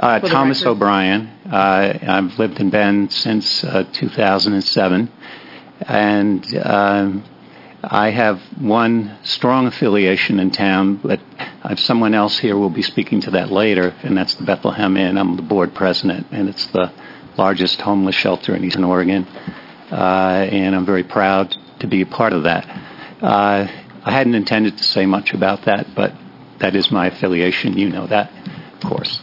Thomas O'Brien. I've lived in Bend since 2007, and I have one strong affiliation in town, but I have someone else here who will be speaking to that later, and that's the Bethlehem Inn. I'm the board president, and it's the largest homeless shelter in Eastern Oregon, and I'm very proud to be a part of that. I hadn't intended to say much about that, but that is my affiliation. You know that, of course.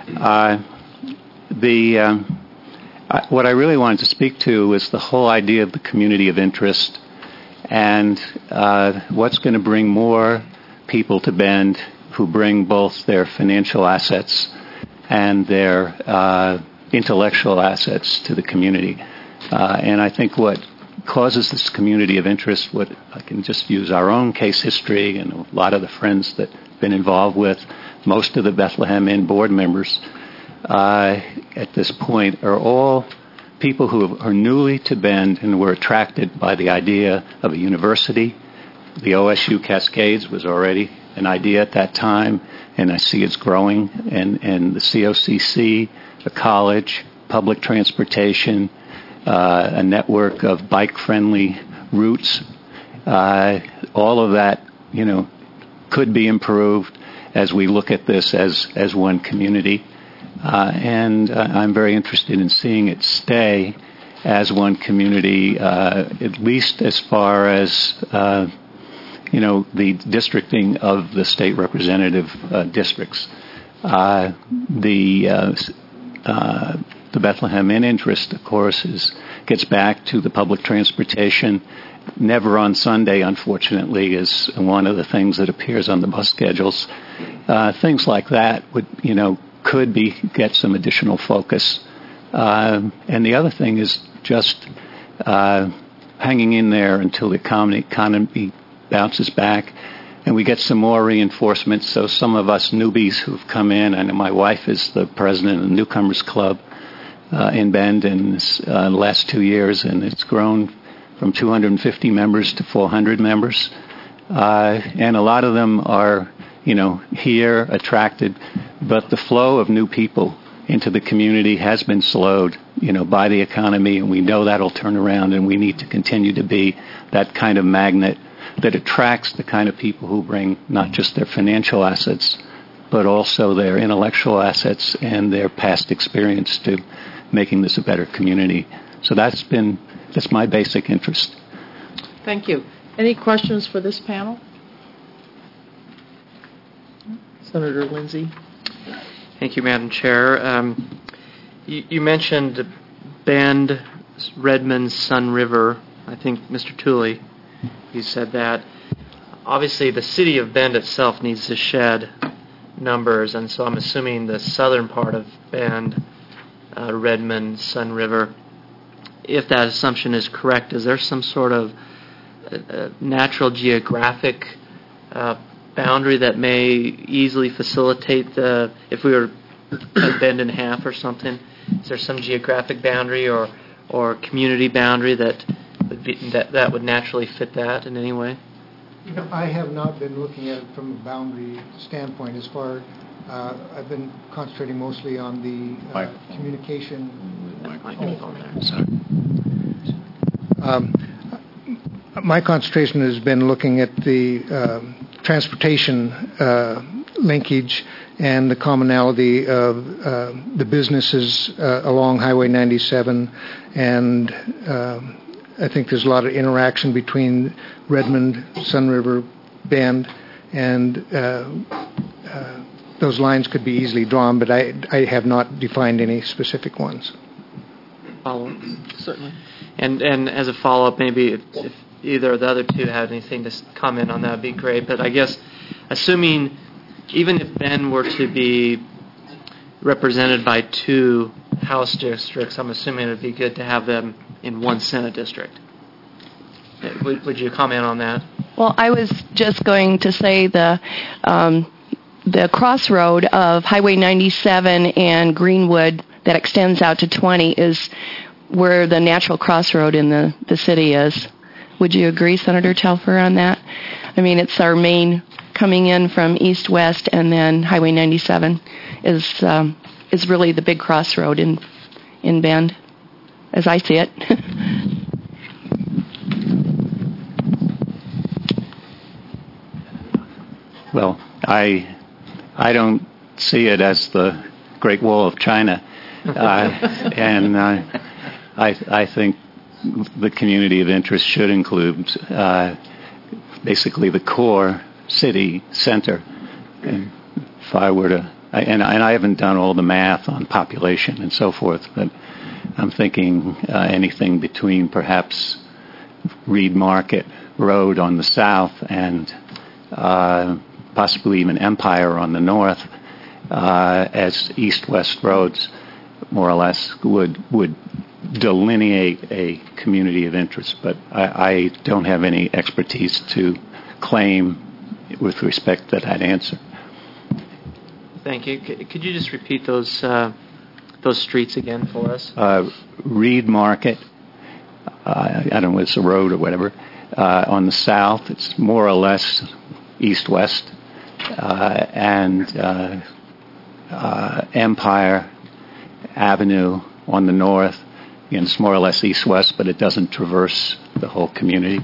What I really wanted to speak to is the whole idea of the community of interest and what's going to bring more people to Bend who bring both their financial assets and their intellectual assets to the community. And I think what causes this community of interest, what I can just use our own case history and a lot of the friends that I've been involved with, most of the Bethlehem Inn board members at this point are all people who are newly to Bend and were attracted by the idea of a university. The OSU Cascades was already an idea at that time, and I see it's growing. And the COCC, a college, public transportation, a network of bike-friendly routes, all of that, could be improved as we look at this as one community. And I'm very interested in seeing it stay as one community, at least as far as, the districting of the state representative districts. The Bethlehem Inn interest, of course, gets back to the public transportation. Never on Sunday, unfortunately, is one of the things that appears on the bus schedules. Things like that could get some additional focus. And the other thing is just hanging in there until the economy bounces back and we get some more reinforcement. So some of us newbies who've come in, I know my wife is the president of the Newcomers Club in Bend in the last 2 years, and it's grown from 250 members to 400 members. And a lot of them are, here, attracted, but the flow of new people into the community has been slowed, by the economy, and we know that'll turn around, and we need to continue to be that kind of magnet that attracts the kind of people who bring not just their financial assets, but also their intellectual assets and their past experience to making this a better community. So that's my basic interest. Thank you. Any questions for this panel? Senator Lindsay. Thank you, Madam Chair. You mentioned Bend, Redmond, Sun River. I think Mr. Tooley, you said that. Obviously, the city of Bend itself needs to shed numbers, and so I'm assuming the southern part of Bend, Redmond, Sun River. If that assumption is correct, is there some sort of natural geographic boundary that may easily facilitate if we were to cut Bend in half or something? Is there some geographic boundary or community boundary that would naturally fit that in any way? I have not been looking at it from a boundary standpoint. I've been concentrating mostly on the communication. My concentration has been looking at the transportation linkage and the commonality of the businesses along Highway 97, and I think there's a lot of interaction between Redmond, Sun River, Bend, and those lines could be easily drawn, but I have not defined any specific ones. Follow-up? Certainly. And as a follow-up, maybe if either of the other two have anything to comment on, that would be great. But I guess, assuming even if Bend were to be represented by 2 House districts, I'm assuming it would be good to have them in 1 Senate district. Would you comment on that? Well, I was just going to say the crossroad of Highway 97 and Greenwood that extends out to 20 is where the natural crossroad in the city is. Would you agree, Senator Telfer, on that? I mean, it's our main coming in from east-west, and then Highway 97 is is really the big crossroad in Bend, as I see it. Well, I don't see it as the Great Wall of China, and I think the community of interest should include basically the core city center. And if I were to, and I haven't done all the math on population and so forth, but I'm thinking anything between perhaps Reed Market Road on the south and possibly even Empire on the north as east-west roads, more or less, would delineate a community of interest. But I don't have any expertise to claim with respect to that answer. Thank you. Could you just repeat those streets again for us? Reed Market, I don't know, it's a road or whatever. On the south, it's more or less east-west, and Empire Avenue on the north. Again, it's more or less east-west, but it doesn't traverse the whole community.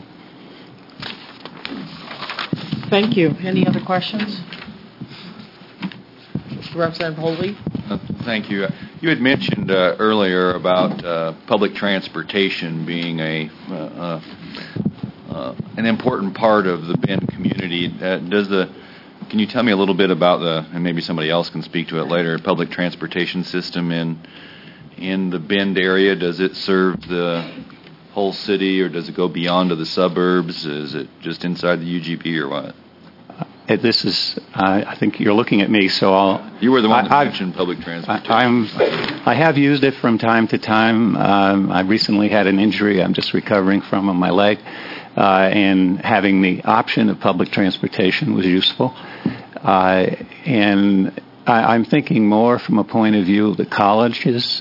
Thank you. Any other questions? Representative Holby? Thank you. You had mentioned earlier about public transportation being an important part of the Bend community. Can you tell me a little bit about and maybe somebody else can speak to it later, public transportation system in the Bend area? Does it serve the whole city, or does it go beyond to the suburbs? Is it just inside the UGB, or what? This is, I think you're looking at me, so You were the one that mentioned public transportation. I have used it from time to time. I recently had an injury I'm just recovering from on my leg, and having the option of public transportation was useful. And I'm thinking more from a point of view of the colleges.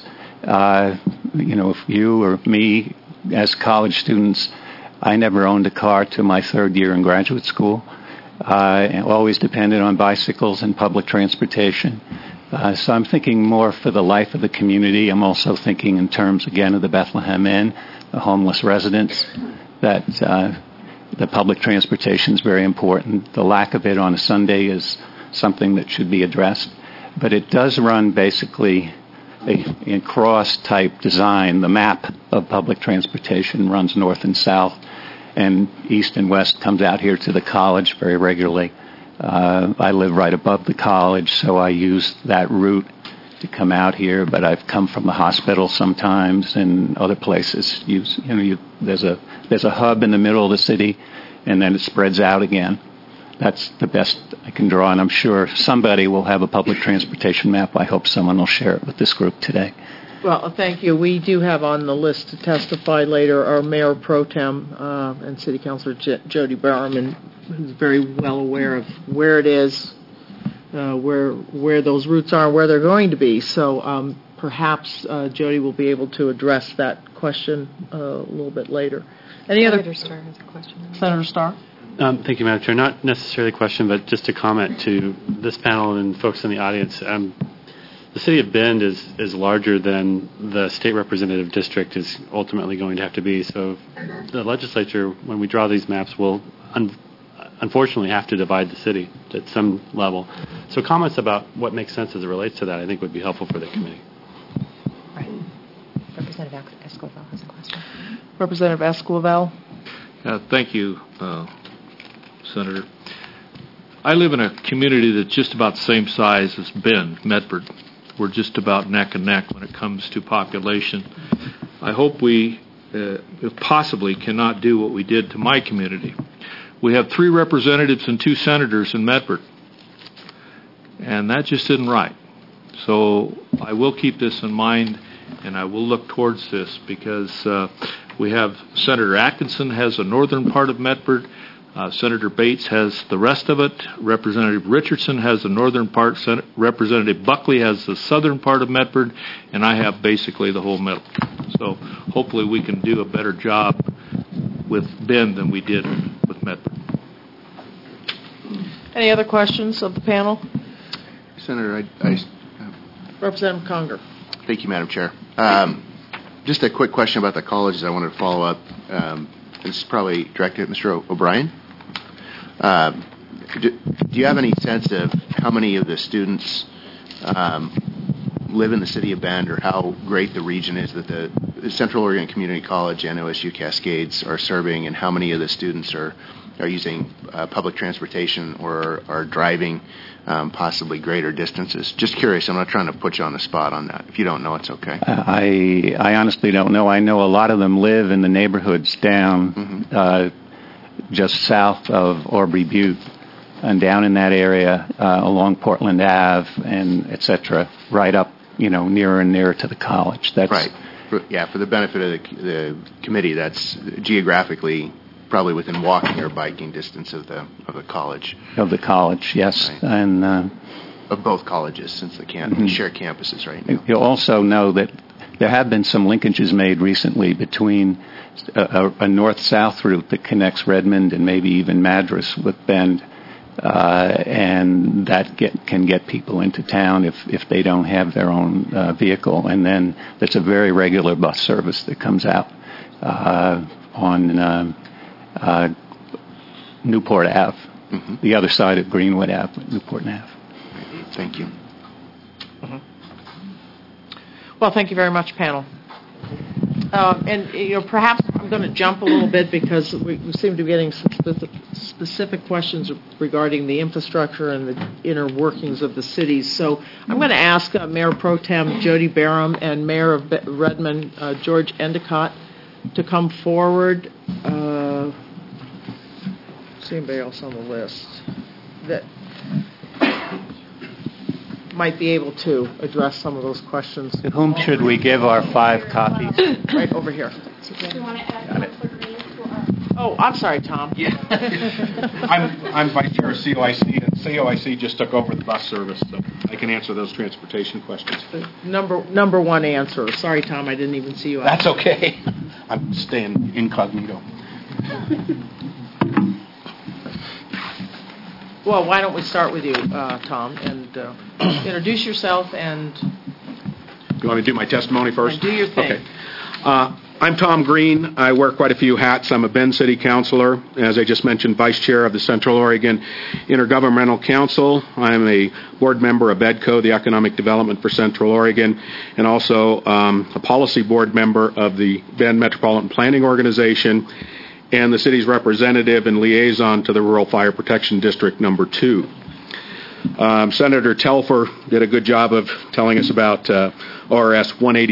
If you or me, as college students, I never owned a car till my third year in graduate school. Always depended on bicycles and public transportation. So I'm thinking more for the life of the community. I'm also thinking in terms, again, of the Bethlehem Inn, the homeless residents, that the public transportation is very important. The lack of it on a Sunday is something that should be addressed. But it does run basically a cross-type design. The map of public transportation runs north and south, and east and west comes out here to the college very regularly. I live right above the college, so I use that route to come out here, but I've come from the hospital sometimes and other places. There's a hub in the middle of the city, and then it spreads out again. That's the best I can draw, and I'm sure somebody will have a public transportation map. I hope someone will share it with this group today. Well, thank you. We do have on the list to testify later our Mayor Pro Tem and City Councilor Jody Bowerman, who's very well aware of where it is, where those routes are, and where they're going to be. So perhaps Jody will be able to address that question a little bit later. Senator Starr has a question. Senator Starr? Thank you, Madam Chair. Not necessarily a question, but just a comment to this panel and folks in the audience. The city of Bend is larger than the state representative district is ultimately going to have to be. So the legislature, when we draw these maps, will unfortunately have to divide the city at some level. So comments about what makes sense as it relates to that, I think, would be helpful for the committee. Right. Representative Esquivel has a question. Representative Esquivel. Thank you, Senator. I live in a community that's just about the same size as Bend, Medford. We're just about neck and neck when it comes to population. I hope we, if possibly, cannot do what we did to my community. We have 3 representatives and 2 senators in Medford, and that just isn't right. So I will keep this in mind, and I will look towards this, because we have Senator Atkinson has the northern part of Medford. Senator Bates has the rest of it. Representative Richardson has the northern part. Representative Buckley has the southern part of Medford, and I have basically the whole middle. So hopefully we can do a better job with Bend than we did with Medford. Any other questions of the panel? Senator, I Representative Conger. Thank you, Madam Chair. Just a quick question about the colleges I wanted to follow up. This is probably directed at Mr. O'Brien. Do you have any sense of how many of the students live in the city of Bend, or how great the region is that the Central Oregon Community College and OSU Cascades are serving, and how many of the students are using public transportation or are driving possibly greater distances? Just curious. I'm not trying to put you on the spot on that. If you don't know, it's okay. I honestly don't know. I know a lot of them live in the neighborhoods down just south of Aubrey Butte and down in that area along Portland Ave and et cetera, right up, nearer and nearer to the college. That's right. For the benefit of the committee, that's geographically probably within walking or biking distance of the college. Of the college, yes. Right. And of both colleges, since they share campuses right now. You'll also know that there have been some linkages made recently between a north-south route that connects Redmond and maybe even Madras with Bend, and that can get people into town if they don't have their own vehicle. And then there's a very regular bus service that comes out on Newport Ave, the other side of Greenwood Ave, Newport Ave. Thank you. Well, thank you very much, panel. And perhaps I'm going to jump a little bit because we seem to be getting some specific questions regarding the infrastructure and the inner workings of the cities. So I'm going to ask Mayor Pro Tem Jody Barham and Mayor of Redmond George Endicott to come forward. Is anybody else on the list that might be able to address some of those questions? To whom should we give our 5 copies? Right over here. Do you want to add Councilor Green to our... Oh, I'm sorry, Tom. Yeah. I'm Vice Chair of COIC, and COIC just took over the bus service, so I can answer those transportation questions. Number one answer. Sorry, Tom, I didn't even see you. That's okay. I'm staying incognito. Well, why don't we start with you, Tom, and introduce yourself and... You want me to do my testimony first? Do your thing. Okay. I'm Tom Green. I wear quite a few hats. I'm a Bend City Councilor. As I just mentioned, Vice Chair of the Central Oregon Intergovernmental Council. I'm a board member of EDCO, the Economic Development for Central Oregon, and also a policy board member of the Bend Metropolitan Planning Organization, and the city's representative and liaison to the Rural Fire Protection District number 2. Senator Telfer did a good job of telling us about ORS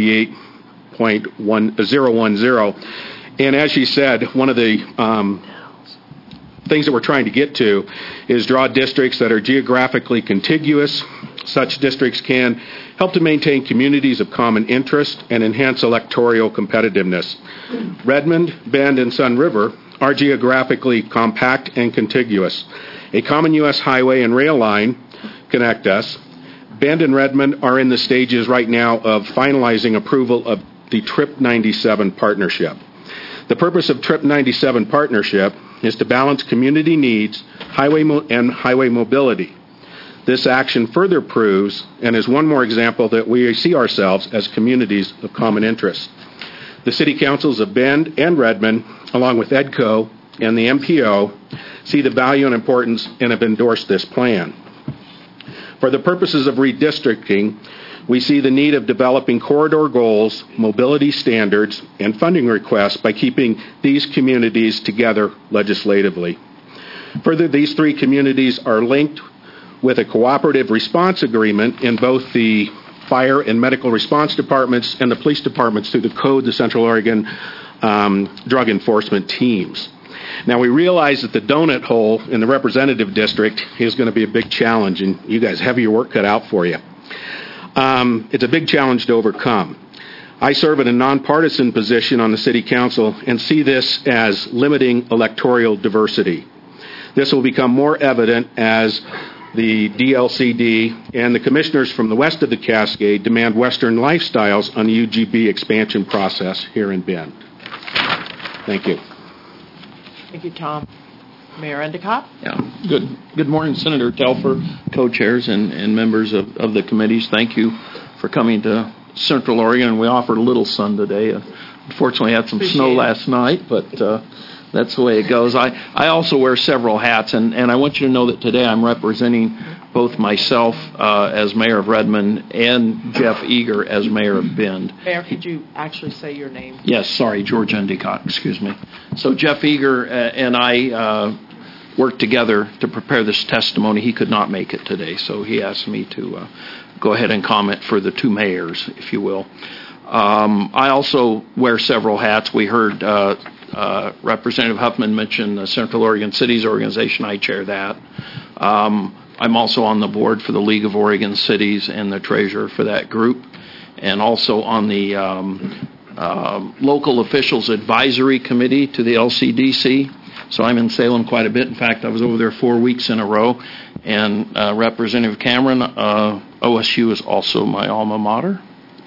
188.010. And as she said, one of the things that we're trying to get to is draw districts that are geographically contiguous. Such districts can help to maintain communities of common interest and enhance electoral competitiveness. Redmond, Bend, and Sun River are geographically compact and contiguous. A common U.S. highway and rail line connect us. Bend and Redmond are in the stages right now of finalizing approval of the Trip 97 partnership. The purpose of Trip 97 partnership is to balance community needs, highway mobility. This action further proves, and is one more example, that we see ourselves as communities of common interest. The city councils of Bend and Redmond, along with EDCO and the MPO, see the value and importance and have endorsed this plan. For the purposes of redistricting, we see the need of developing corridor goals, mobility standards, and funding requests by keeping these communities together legislatively. Further, these 3 communities are linked with a cooperative response agreement in both the fire and medical response departments and the police departments through the CODE, the Central Oregon Drug Enforcement Teams. Now, we realize that the donut hole in the representative district is going to be a big challenge, and you guys have your work cut out for you. It's a big challenge to overcome. I serve in a nonpartisan position on the City Council and see this as limiting electoral diversity. This will become more evident as the DLCD and the commissioners from the west of the Cascade demand Western lifestyles on the UGB expansion process here in Bend. Thank you. Thank you, Tom. Mayor Endicott? Yeah. Good morning, Senator Telfer, co-chairs and members of the committees. Thank you for coming to Central Oregon. We offered a little sun today. Unfortunately, had some snow last night, but that's the way it goes. I also wear several hats, and I want you to know that today I'm representing both myself as mayor of Redmond and Jeff Eager as mayor of Bend. Mayor, could you actually say your name? Yes, sorry, George Endicott, excuse me. So Jeff Eager and I worked together to prepare this testimony. He could not make it today, so he asked me to go ahead and comment for the two mayors, if you will. I also wear several hats. We heard Representative Huffman mention the Central Oregon Cities Organization. I chair that. I'm also on the board for the League of Oregon Cities and the treasurer for that group, and also on the Local Officials Advisory Committee to the LCDC. So I'm in Salem quite a bit. In fact, I was over there 4 weeks in a row. And Representative Cameron, OSU is also my alma mater.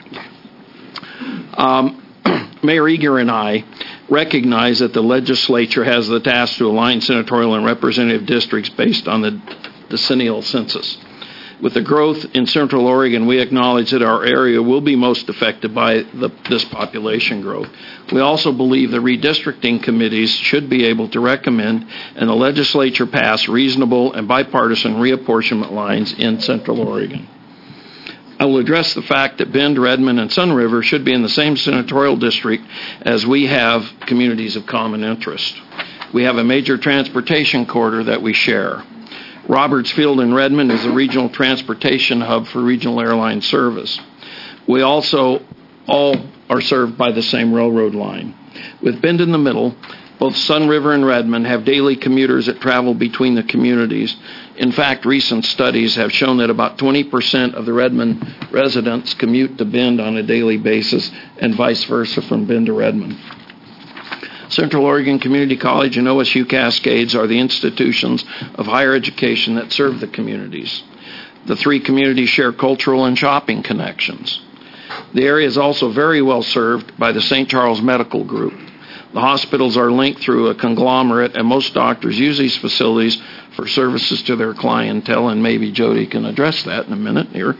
Mayor Eager and I recognize that the legislature has the task to align senatorial and representative districts based on the decennial census. With the growth in Central Oregon, we acknowledge that our area will be most affected by this population growth. We also believe the redistricting committees should be able to recommend and the legislature pass reasonable and bipartisan reapportionment lines in Central Oregon. I will address the fact that Bend, Redmond, and Sun River should be in the same senatorial district as we have communities of common interest. We have a major transportation corridor that we share. Roberts Field in Redmond is a regional transportation hub for regional airline service. We also all are served by the same railroad line. With Bend in the middle, both Sun River and Redmond have daily commuters that travel between the communities. In fact, recent studies have shown that about 20% of the Redmond residents commute to Bend on a daily basis and vice versa from Bend to Redmond. Central Oregon Community College and OSU Cascades are the institutions of higher education that serve the communities. The three communities share cultural and shopping connections. The area is also very well served by the St. Charles Medical Group. The hospitals are linked through a conglomerate, and most doctors use these facilities for services to their clientele, and maybe Jody can address that in a minute here.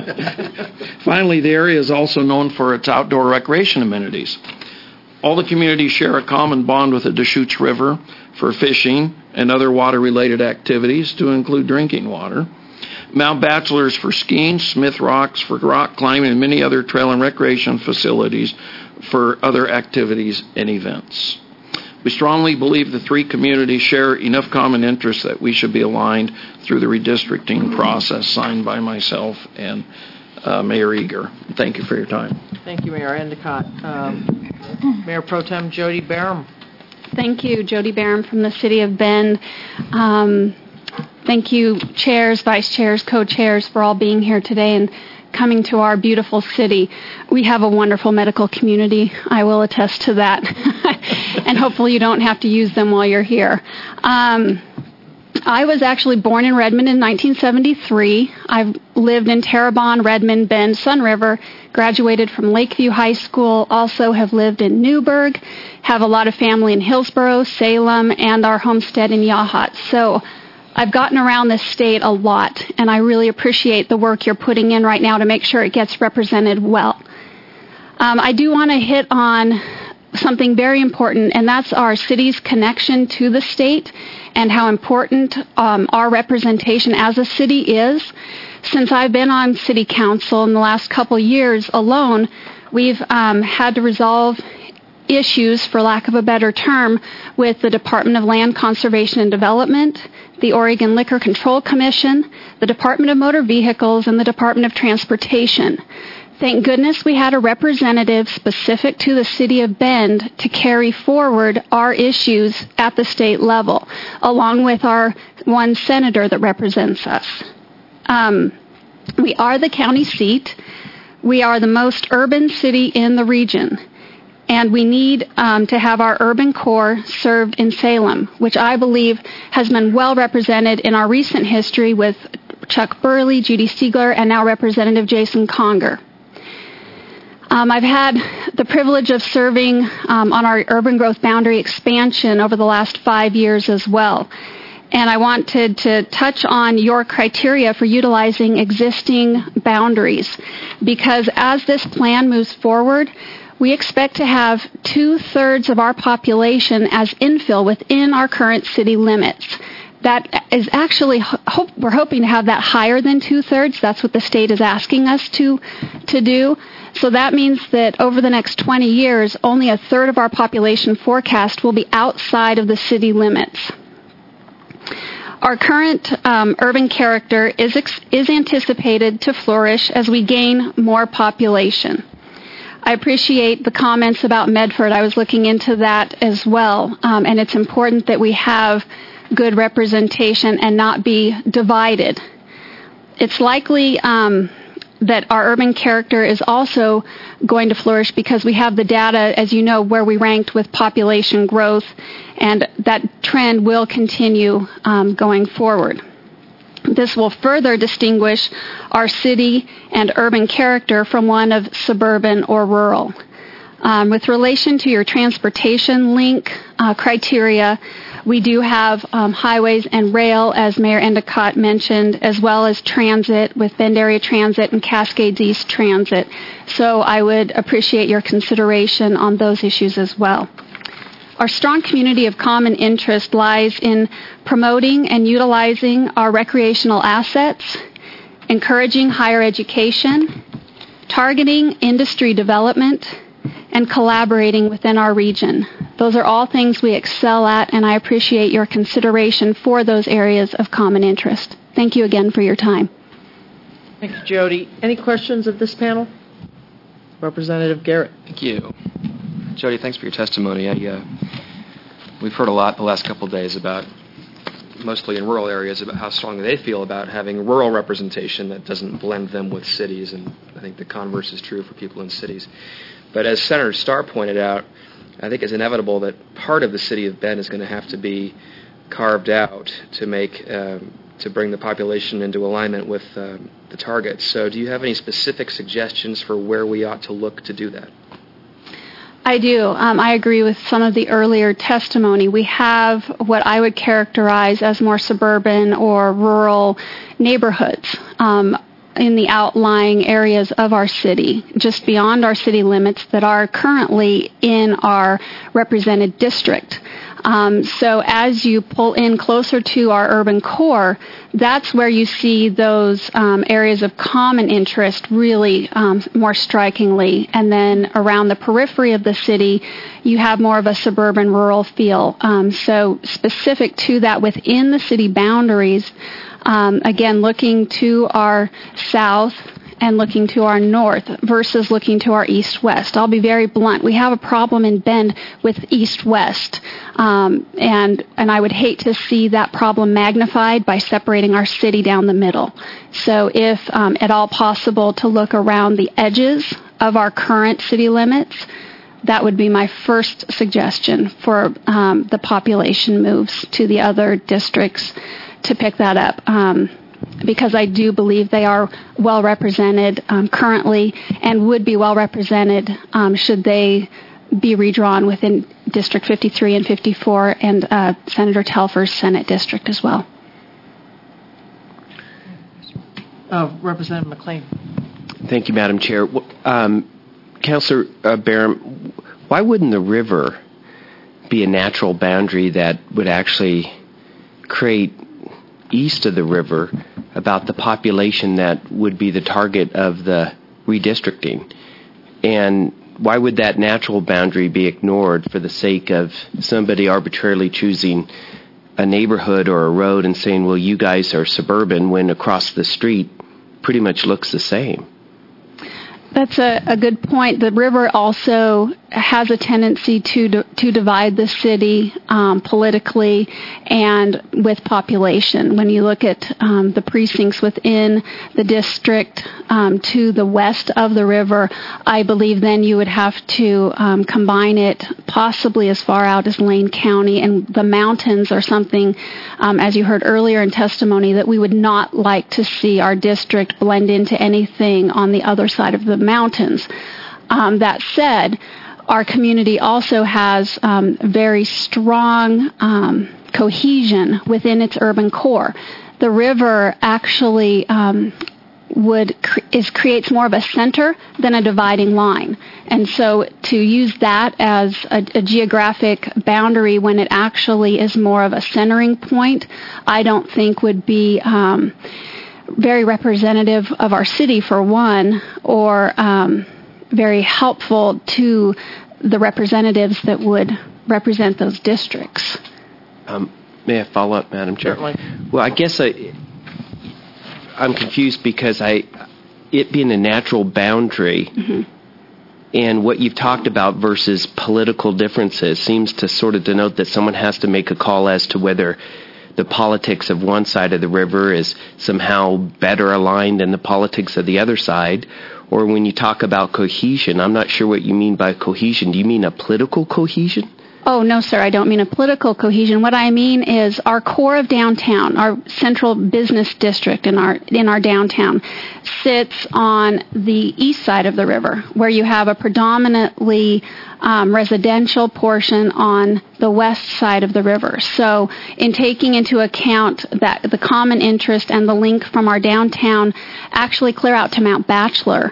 Finally, the area is also known for its outdoor recreation amenities. All the communities share a common bond with the Deschutes River for fishing and other water-related activities, to include drinking water. Mount Bachelor's for skiing, Smith Rocks for rock climbing, and many other trail and recreation facilities for other activities and events. We strongly believe the three communities share enough common interests that we should be aligned through the redistricting process signed by myself and Mayor Eager. Thank you for your time. Thank you, Mayor Endicott. Mayor Pro Tem Jody Barham. Thank you, Jody Barham from the City of Bend. Thank you, chairs, vice chairs, co-chairs, for all being here today and coming to our beautiful city. We have a wonderful medical community. I will attest to that. And hopefully you don't have to use them while you're here. I was actually born in Redmond in 1973. I've lived in Terrebonne, Redmond, Bend, Sun River, graduated from Lakeview High School, also have lived in Newburgh, have a lot of family in Hillsborough, Salem, and our homestead in Yachats. So I've gotten around this state a lot, and I really appreciate the work you're putting in right now to make sure it gets represented well. I do want to hit on something very important, and that's our city's connection to the state and how important our representation as a city is. Since I've been on city council in the last couple years alone, we've had to resolve issues, for lack of a better term, with the Department of Land Conservation and Development, the Oregon Liquor Control Commission, the Department of Motor Vehicles, and the Department of Transportation. Thank goodness we had a representative specific to the City of Bend to carry forward our issues at the state level, along with our one senator that represents us. We are the county seat. We are the most urban city in the region. And we need to have our urban core served in Salem, which I believe has been well represented in our recent history with Chuck Burley, Judy Siegler, and now Representative Jason Conger. I've had the privilege of serving on our urban growth boundary expansion over the last 5 years as well. And I wanted to touch on your criteria for utilizing existing boundaries, because as this plan moves forward, we expect to have 2/3 of our population as infill within our current city limits. That is actually, we're hoping to have that higher than 2/3. That's what the state is asking us to do. So that means that over the next 20 years, only 1/3 of our population forecast will be outside of the city limits. Our current urban character is anticipated to flourish as we gain more population. I appreciate the comments about Medford. I was looking into that as well, and it's important that we have good representation and not be divided. It's likely that our urban character is also going to flourish because we have the data, as you know, where we ranked with population growth, and that trend will continue going forward. This will further distinguish our city and urban character from one of suburban or rural. With relation to your transportation link criteria, we do have highways and rail, as Mayor Endicott mentioned, as well as transit with Bend Area Transit and Cascades East Transit. So I would appreciate your consideration on those issues as well. Our strong community of common interest lies in promoting and utilizing our recreational assets, encouraging higher education, targeting industry development, and collaborating within our region. Those are all things we excel at, and I appreciate your consideration for those areas of common interest. Thank you again for your time. Thank you, Jody. Any questions of this panel? Representative Garrett. Thank you. Jody, thanks for your testimony. We've heard a lot the last couple of days about, mostly in rural areas, about how strongly they feel about having rural representation that doesn't blend them with cities, and I think the converse is true for people in cities. But as Senator Starr pointed out, I think it's inevitable that part of the city of Bend is going to have to be carved out to make to bring the population into alignment with the targets. So do you have any specific suggestions for where we ought to look to do that? I do. I agree with some of the earlier testimony. We have what I would characterize as more suburban or rural neighborhoods in the outlying areas of our city, just beyond our city limits, that are currently in our represented district. So as you pull in closer to our urban core, that's where you see those areas of common interest really more strikingly. And then around the periphery of the city, you have more of a suburban rural feel. So specific to that within the city boundaries, again, looking to our south and looking to our north versus looking to our east-west. I'll be very blunt. We have a problem in Bend with east-west, and I would hate to see that problem magnified by separating our city down the middle. So if at all possible to look around the edges of our current city limits, that would be my first suggestion for the population moves to the other districts to pick that up, because I do believe they are well represented currently and would be well represented should they be redrawn within District 53 and 54 and Senator Telfer's Senate district as well. Representative McLean. Thank you, Madam Chair. Councilor Barham, why wouldn't the river be a natural boundary that would actually create east of the river about the population that would be the target of the redistricting? And why would that natural boundary be ignored for the sake of somebody arbitrarily choosing a neighborhood or a road and saying, well, you guys are suburban, when across the street pretty much looks the same? That's a good point. The river also has a tendency to divide the city politically and with population. When you look at the precincts within the district to the west of the river, I believe then you would have to combine it possibly as far out as Lane County, and the mountains are something, as you heard earlier in testimony, that we would not like to see our district blend into anything on the other side of the mountains. That said, our community also has very strong cohesion within its urban core. The river actually creates more of a center than a dividing line. And so to use that as a geographic boundary when it actually is more of a centering point, I don't think would be very representative of our city, for one, or very helpful to the representatives that would represent those districts. May I follow up, Madam Chair? Certainly. Well, I guess I'm confused because it being a natural boundary and what you've talked about versus political differences seems to sort of denote that someone has to make a call as to whether the politics of one side of the river is somehow better aligned than the politics of the other side. Or when you talk about cohesion, I'm not sure what you mean by cohesion. Do you mean a political cohesion? Oh, no, sir, I don't mean a political cohesion. What I mean is our core of downtown, our central business district in our downtown, sits on the east side of the river, where you have a predominantly residential portion on the west side of the river. So in taking into account that the common interest and the link from our downtown actually clear out to Mount Bachelor,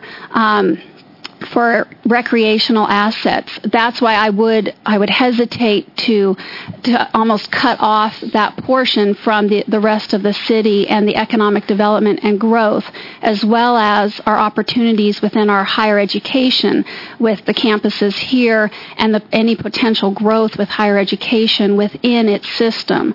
for recreational assets. That's why I would hesitate to almost cut off that portion from the rest of the city and the economic development and growth, as well as our opportunities within our higher education with the campuses here and any potential growth with higher education within its system.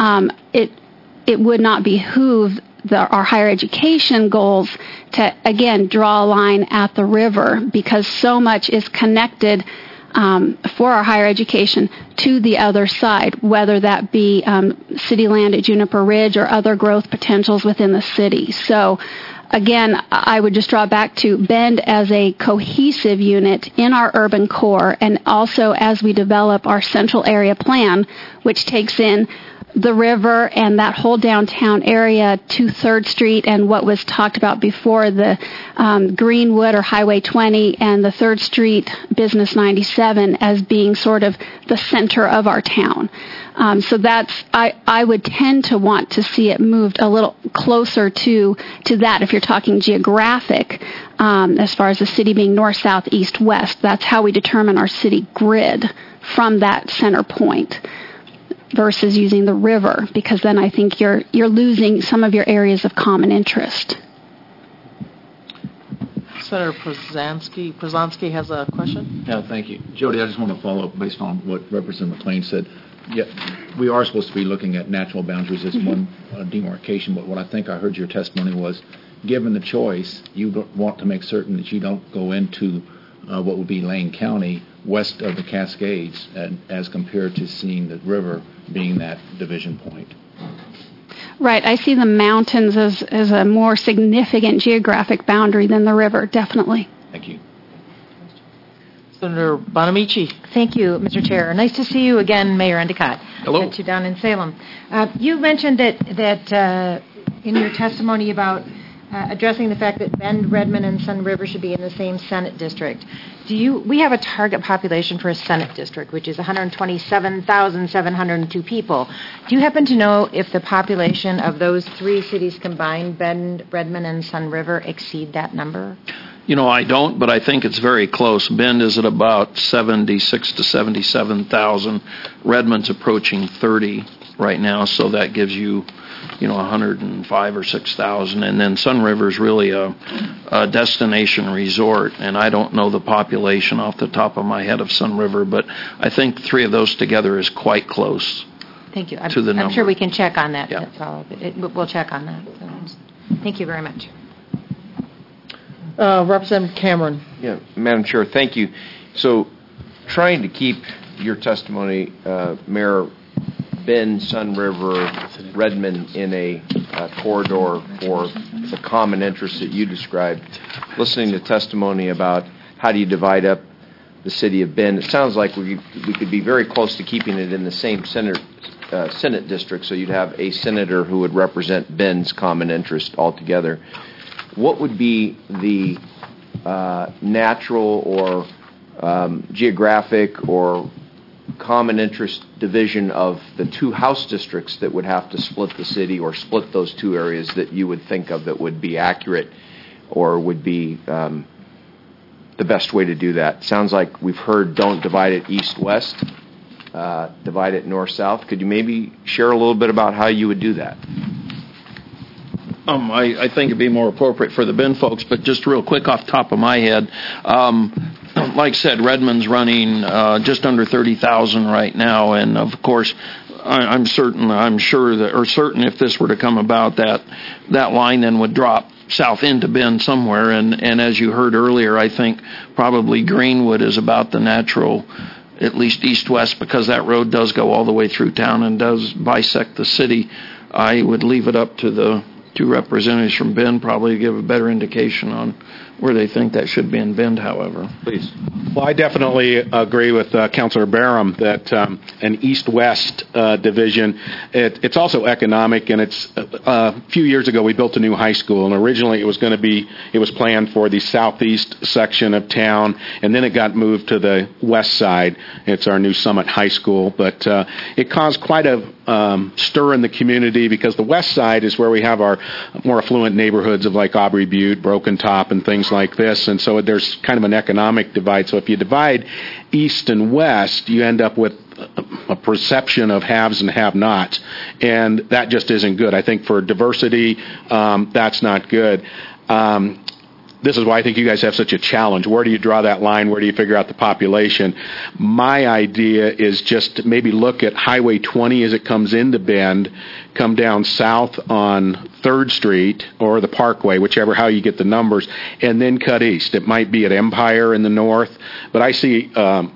It would not behoove our higher education goals to, again, draw a line at the river, because so much is connected for our higher education to the other side, whether that be city land at Juniper Ridge or other growth potentials within the city. So, again, I would just draw back to Bend as a cohesive unit in our urban core, and also as we develop our central area plan, which takes in the river and that whole downtown area to 3rd Street and what was talked about before, the Greenwood or Highway 20 and the 3rd Street Business 97 as being sort of the center of our town. So I would tend to want to see it moved a little closer to that if you're talking geographic, as far as the city being north, south, east, west. That's how we determine our city grid from that center point, versus using the river, because then I think you're losing some of your areas of common interest. Senator Przanski has a question. Yeah, thank you. Jody, I just want to follow up based on what Representative McLean said. Yeah, we are supposed to be looking at natural boundaries as one demarcation, but what I think I heard your testimony was, given the choice, you want to make certain that you don't go into what would be Lane County west of the Cascades, and as compared to seeing the river being that division point. Right. I see the mountains as a more significant geographic boundary than the river, definitely. Thank you. Senator Bonamici. Thank you, Mr. Chair. Nice to see you again, Mayor Endicott. Hello. Met you down in Salem. You mentioned that in your testimony about addressing the fact that Bend, Redmond, and Sun River should be in the same Senate district. We have a target population for a Senate district, which is 127,702 people. Do you happen to know if the population of those 3 cities combined, Bend, Redmond, and Sun River, exceed that number? I don't, but I think it's very close. Bend is at about 76 to 77,000. Redmond's approaching 30 right now, so that gives you 105 or 6,000, and then Sun River is really a destination resort, and I don't know the population off the top of my head of Sun River, but I think 3 of those together is quite close. Thank you. To the number. I'm sure we can check on that. Yeah. That's all. We'll check on that. Thank you very much. Representative Cameron. Yeah, Madam Chair, thank you. So, trying to keep your testimony, Mayor, Bend, Sun River, Redmond in a corridor for the common interest that you described. Listening to testimony about how do you divide up the city of Bend, it sounds like we could be very close to keeping it in the same Senate district, so you'd have a senator who would represent Bend's common interest altogether. What would be the natural or geographic or common interest division of the two House districts that would have to split the city or split those two areas that you would think of that would be accurate or would be the best way to do that? Sounds like we've heard don't divide it east-west, divide it north-south. Could you maybe share a little bit about how you would do that? I think it'd be more appropriate for the Bend folks, but just real quick off the top of my head, like I said, Redmond's running just under 30,000 right now, and of course, I'm certain if this were to come about, that line then would drop south into Bend somewhere, and as you heard earlier, I think probably Greenwood is about the natural, at least east-west, because that road does go all the way through town and does bisect the city. I would leave it up to the two representatives from Bend probably to give a better indication on where they think that should be in Bend, however. Please. Well, I definitely agree with Councilor Barham that an east-west division, it's also economic, and it's a few years ago we built a new high school, and originally it was planned for the southeast section of town, and then it got moved to the west side. It's our new Summit High School, but it caused quite a stir in the community because the west side is where we have our more affluent neighborhoods of like Aubrey Butte, Broken Top, and things like this, and so there's kind of an economic divide. So if you divide east and west, you end up with a perception of haves and have-nots, and that just isn't good. I think for diversity, that's not good. This is why I think you guys have such a challenge. Where do you draw that line? Where do you figure out the population? My idea is just to maybe look at Highway 20 as it comes into Bend, come down south on 3rd Street or the Parkway, whichever how you get the numbers, and then cut east. It might be at Empire in the north, but I see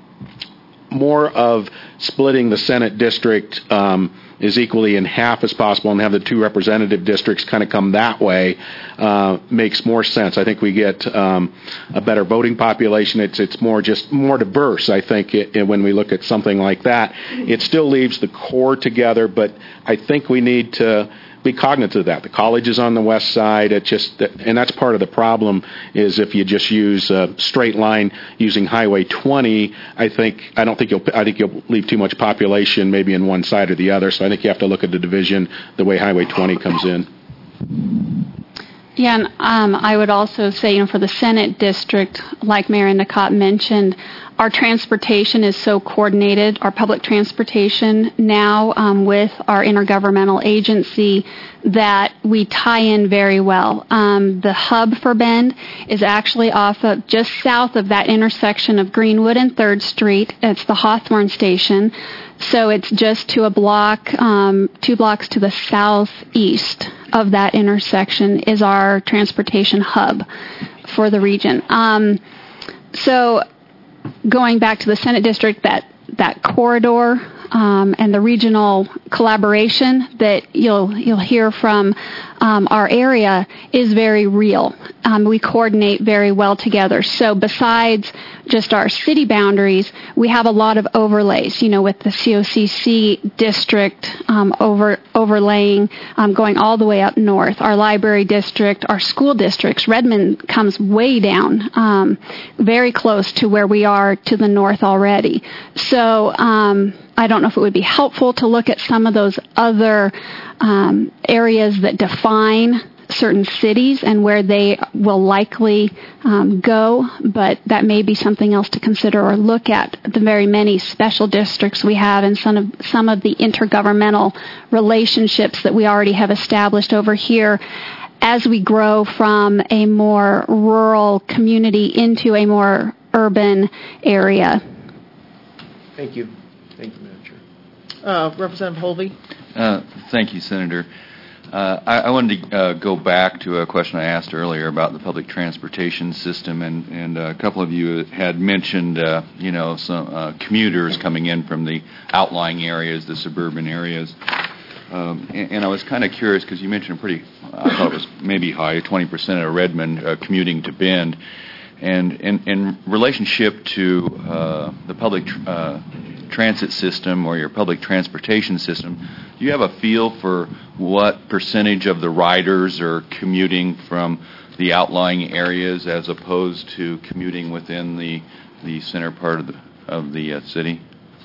more of splitting the Senate district is equally in half as possible and have the two representative districts kind of come that way makes more sense. I think we get a better voting population. It's more diverse, I think, when we look at something like that. It still leaves the core together, but I think we need to be cognizant of that. The college is on the west side. And that's part of the problem is if you just use a straight line using Highway 20, I think you'll leave too much population maybe in one side or the other. So I think you have to look at the division the way Highway 20 comes in. Yeah, and I would also say, for the Senate district, like Mayor Endicott mentioned, our transportation is so coordinated, our public transportation now with our intergovernmental agency, that we tie in very well. The hub for Bend is actually off of just south of that intersection of Greenwood and 3rd Street. It's the Hawthorne station. So it's just to a block, 2 blocks to the southeast of that intersection is our transportation hub for the region. So going back to the Senate district, that corridor and the regional collaboration that you'll hear from our area is very real. We coordinate very well together. So besides just our city boundaries, we have a lot of overlays, with the COCC district overlaying, going all the way up north, our library district, our school districts. Redmond comes way down, very close to where we are to the north already. So I don't know if it would be helpful to look at some of those other areas that define certain cities and where they will likely go, but that may be something else to consider or look at the very many special districts we have and some of the intergovernmental relationships that we already have established over here as we grow from a more rural community into a more urban area. Thank you. Thank you, Madam Chair. Representative Holvey. Thank you, Senator. I wanted to go back to a question I asked earlier about the public transportation system, and a couple of you had mentioned, some commuters coming in from the outlying areas, the suburban areas. And I was kind of curious because you mentioned I thought it was maybe high, 20% of Redmond commuting to Bend. And in relationship to the public transit system or your public transportation system, do you have a feel for what percentage of the riders are commuting from the outlying areas as opposed to commuting within the center part of the city?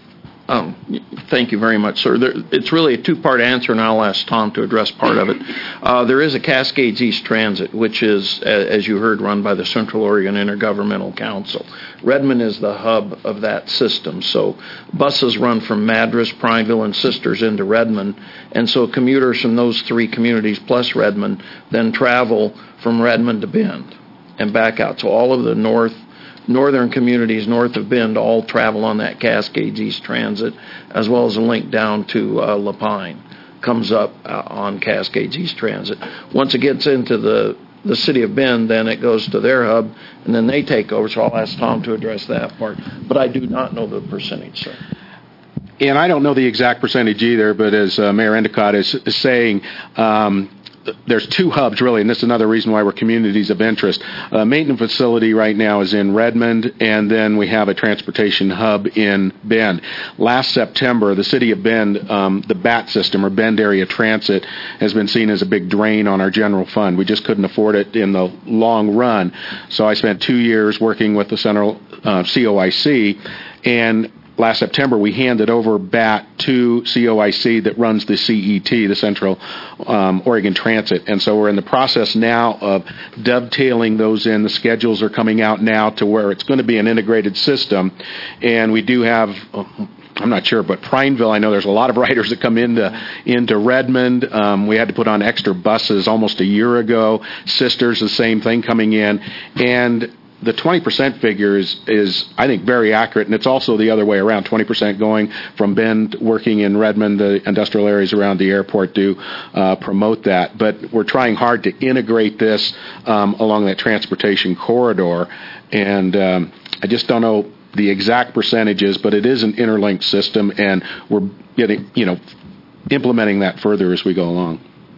Thank you very much, sir. It's really a two-part answer, and I'll ask Tom to address part of it. There is a Cascades East Transit, which is, as you heard, run by the Central Oregon Intergovernmental Council. Redmond is the hub of that system, so buses run from Madras, Prineville, and Sisters into Redmond, and so commuters from those three communities plus Redmond then travel from Redmond to Bend and back out. So all of the northern communities north of Bend all travel on that Cascades East Transit, as well as a link down to Lapine comes up on Cascades East Transit. Once it gets into the city of Bend, then it goes to their hub, and then they take over. So I'll ask Tom to address that part. But I do not know the percentage, sir. And I don't know the exact percentage either, but as Mayor Endicott is saying, there's two hubs, really, and this is another reason why we're communities of interest. Maintenance facility right now is in Redmond, and then we have a transportation hub in Bend. Last September, the city of Bend, the BAT system, or Bend Area Transit, has been seen as a big drain on our general fund. We just couldn't afford it in the long run. So I spent 2 years working with the Central COIC, and last September, we handed over BAT to COIC that runs the CET, the Central Oregon Transit. And so we're in the process now of dovetailing those in. The schedules are coming out now to where it's going to be an integrated system. And we do have, I'm not sure, but Prineville, I know there's a lot of riders that come into Redmond. We had to put on extra buses almost a year ago. Sisters, the same thing coming in. And the 20% figure is, I think, very accurate, and it's also the other way around, 20% going from Bend, working in Redmond. The industrial areas around the airport do promote that. But we're trying hard to integrate this along that transportation corridor, and I just don't know the exact percentages, but it is an interlinked system, and we're getting, implementing that further as we go along.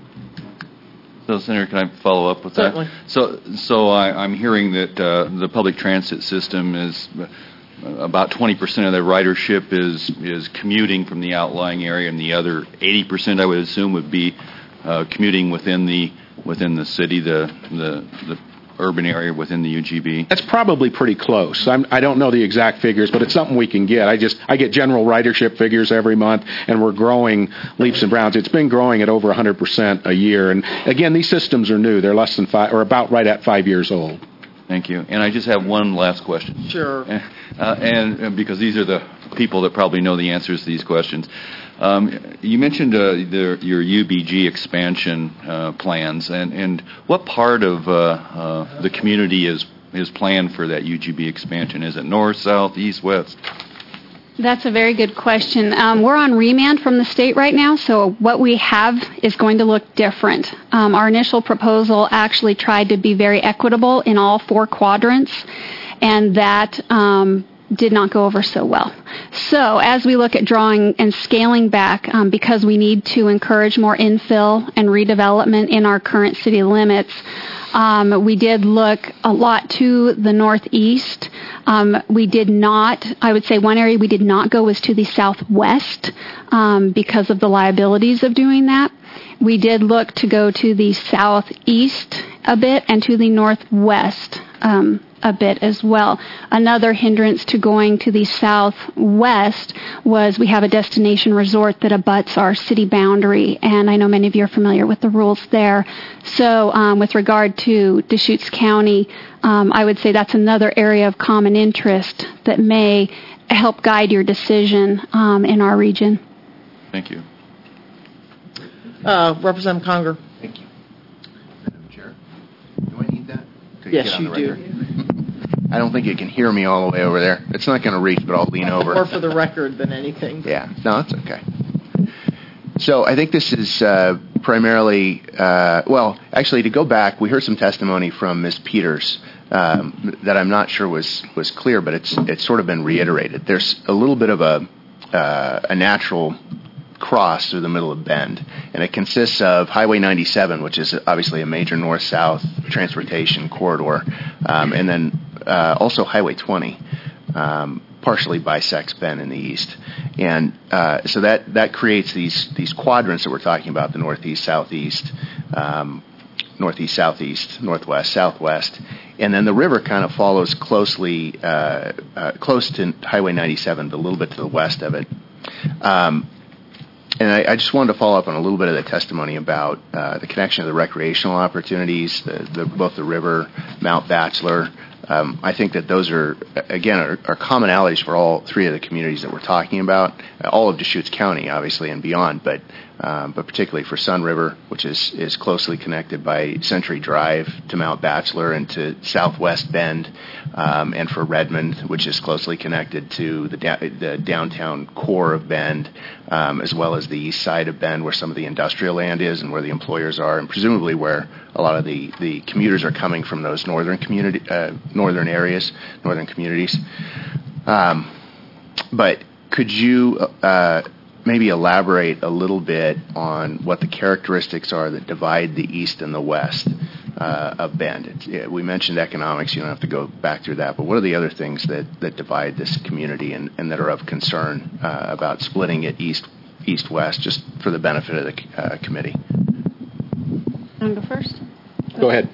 So, Senator, can I follow up with that? Certainly. So I'm hearing that the public transit system is about 20% of the ridership is commuting from the outlying area, and the other 80%, I would assume, would be commuting within the city, the urban area within the UGB. That's probably pretty close. I don't know the exact figures, but it's something we can get. I get general ridership figures every month, and we're growing leaps and bounds. It's been growing at over 100% a year. And again, these systems are new. They're less than 5, or about right at 5 years old. Thank you. And I just have one last question. Sure. And because these are the people that probably know the answers to these questions. You mentioned your UBG expansion plans, and what part of the community is planned for that UGB expansion? Is it north, south, east, west? That's a very good question. We're on remand from the state right now, so what we have is going to look different. Our initial proposal actually tried to be very equitable in all 4 quadrants, and that did not go over so well. So as we look at drawing and scaling back, because we need to encourage more infill and redevelopment in our current city limits, we did look a lot to the northeast. We did not, I would say one area we did not go was to the southwest because of the liabilities of doing that. We did look to go to the southeast a bit and to the northwest a bit as well. Another hindrance to going to the southwest was we have a destination resort that abuts our city boundary, and I know many of you are familiar with the rules there. So with regard to Deschutes County, I would say that's another area of common interest that may help guide your decision in our region. Thank you. Representative Conger. Thank you. Madam Chair, do I need that? Yes, you do. I don't think you can hear me all the way over there. It's not going to reach, but I'll lean over. More for the record than anything. Yeah, no, that's okay. So I think this is primarily, actually, to go back, we heard some testimony from Ms. Peters that I'm not sure was clear, but it's sort of been reiterated. There's a little bit of a natural cross through the middle of Bend, and it consists of Highway 97, which is obviously a major north-south transportation corridor, and then also Highway 20 partially bisects Bend in the east, and so that creates these quadrants that we're talking about: the northeast, southeast, northeast, southeast, northwest, southwest, and then the river kind of follows closely, close to Highway 97, but a little bit to the west of it. And I just wanted to follow up on a little bit of the testimony about the connection of the recreational opportunities, both the river, Mount Bachelor. I think that those are, again, are commonalities for all three of the communities that we're talking about, all of Deschutes County, obviously, and beyond, but particularly for Sun River, which is closely connected by Century Drive to Mount Bachelor and to Southwest Bend, and for Redmond, which is closely connected to the downtown core of Bend, as well as the east side of Bend, where some of the industrial land is and where the employers are, and presumably where a lot of the commuters are coming from those northern communities. But could you maybe elaborate a little bit on what the characteristics are that divide the east and the west of Bend? We mentioned economics. You don't have to go back through that. But what are the other things that divide this community and that are of concern about splitting it east-west, just for the benefit of the committee? Want to go first? Go ahead.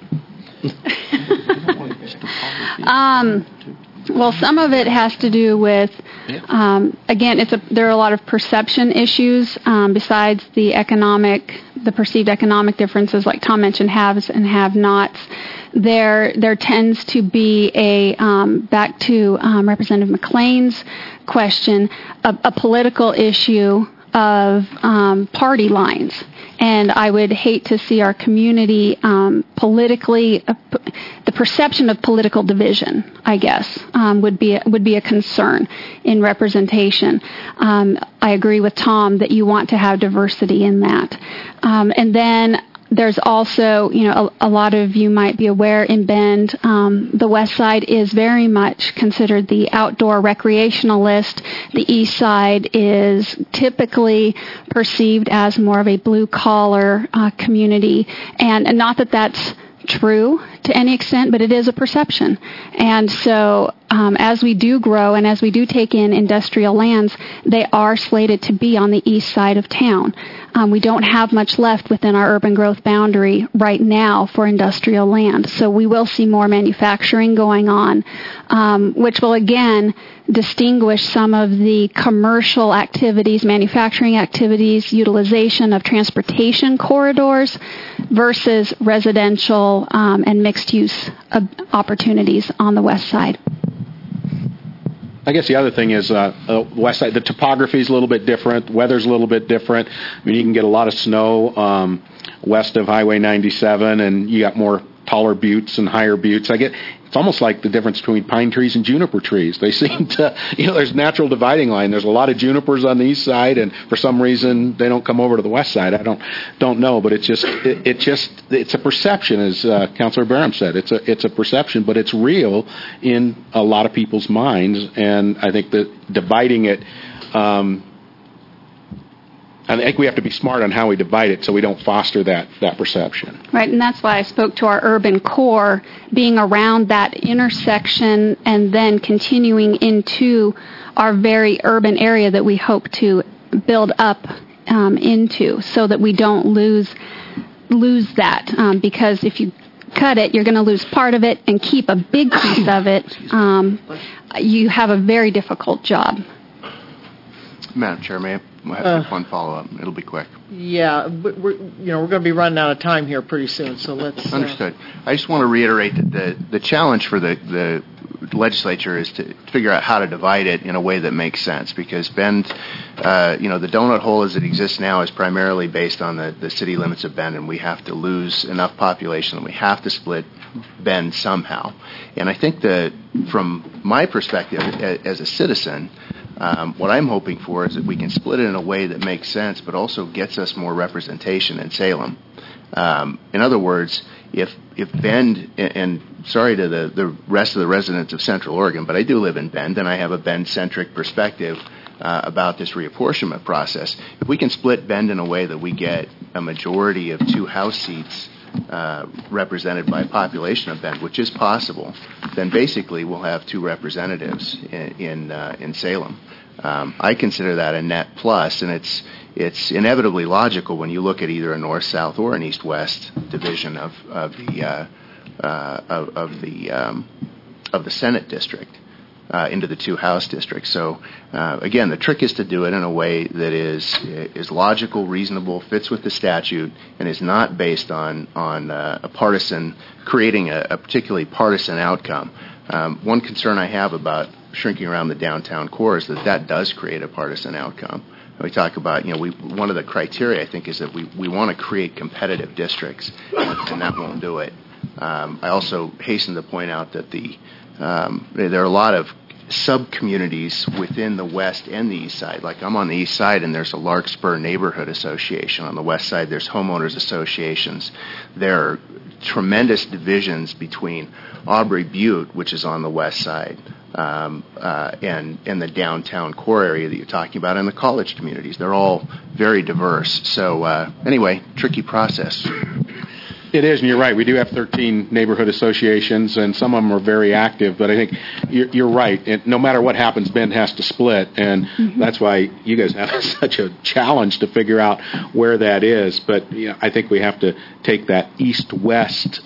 Well, some of it has to do with, again, there are a lot of perception issues besides the perceived economic differences, like Tom mentioned, haves and have-nots. There tends to be back to Representative McLean's question, a political issue of party lines. And I would hate to see our community politically, the perception of political division, I guess, would be a concern in representation. I agree with Tom that you want to have diversity in that. And then there's also, a lot of you might be aware in Bend, the west side is very much considered the outdoor recreational list. The east side is typically perceived as more of a blue-collar community. And not that that's true to any extent, but it is a perception. And so as we do grow and as we do take in industrial lands, they are slated to be on the east side of town. We don't have much left within our urban growth boundary right now for industrial land. So we will see more manufacturing going on, which will, again, distinguish some of the commercial activities, manufacturing activities, utilization of transportation corridors versus residential and mixed-use opportunities on the west side. I guess the other thing is west side, the topography is a little bit different. Weather's a little bit different. I mean, you can get a lot of snow west of Highway 97, and you got more taller buttes and higher buttes. It's almost like the difference between pine trees and juniper trees. They seem to, there's natural dividing line. There's a lot of junipers on the east side, and for some reason they don't come over to the west side. I don't know, but it's a perception, as Councilor Barham said. It's a perception, but it's real in a lot of people's minds, and I think that dividing it. I think we have to be smart on how we divide it so we don't foster that perception. Right, and that's why I spoke to our urban core being around that intersection and then continuing into our very urban area that we hope to build up into, so that we don't lose that, because if you cut it, you're going to lose part of it and keep a big piece of it. You have a very difficult job. Madam Chair, may I have one follow-up? It'll be quick. Yeah, we're going to be running out of time here pretty soon, so let's... Understood. I just want to reiterate that the challenge for the legislature is to figure out how to divide it in a way that makes sense, because Bend, the donut hole as it exists now is primarily based on the city limits of Bend, and we have to lose enough population, and we have to split Bend somehow. And I think that from my perspective as a citizen, what I'm hoping for is that we can split it in a way that makes sense, but also gets us more representation in Salem. In other words, if Bend, and sorry to the rest of the residents of Central Oregon, but I do live in Bend, and I have a Bend-centric perspective about this reapportionment process. If we can split Bend in a way that we get a majority of 2 House seats represented by population of Bend, which is possible, then basically we'll have 2 representatives in Salem. I consider that a net plus, and it's inevitably logical when you look at either a north-south or an east-west division of the Senate district. into the two House districts. So again, the trick is to do it in a way that is logical, reasonable, fits with the statute, and is not based on a partisan, creating a particularly partisan outcome. One concern I have about shrinking around the downtown core is that does create a partisan outcome. We talk about, one of the criteria, I think, is that we want to create competitive districts, and that won't do it. I also hasten to point out that there are a lot of sub-communities within the west and the east side. Like, I'm on the east side, and there's a Larkspur Neighborhood Association. On the west side, there's homeowners associations. There are tremendous divisions between Aubrey Butte, which is on the west side, and the downtown core area that you're talking about, and the college communities. They're all very diverse. So anyway, tricky process. It is, and you're right. We do have 13 neighborhood associations, and some of them are very active. But I think you're right. No matter what happens, Bend has to split, and that's why you guys have such a challenge to figure out where that is. But I think we have to take that east-west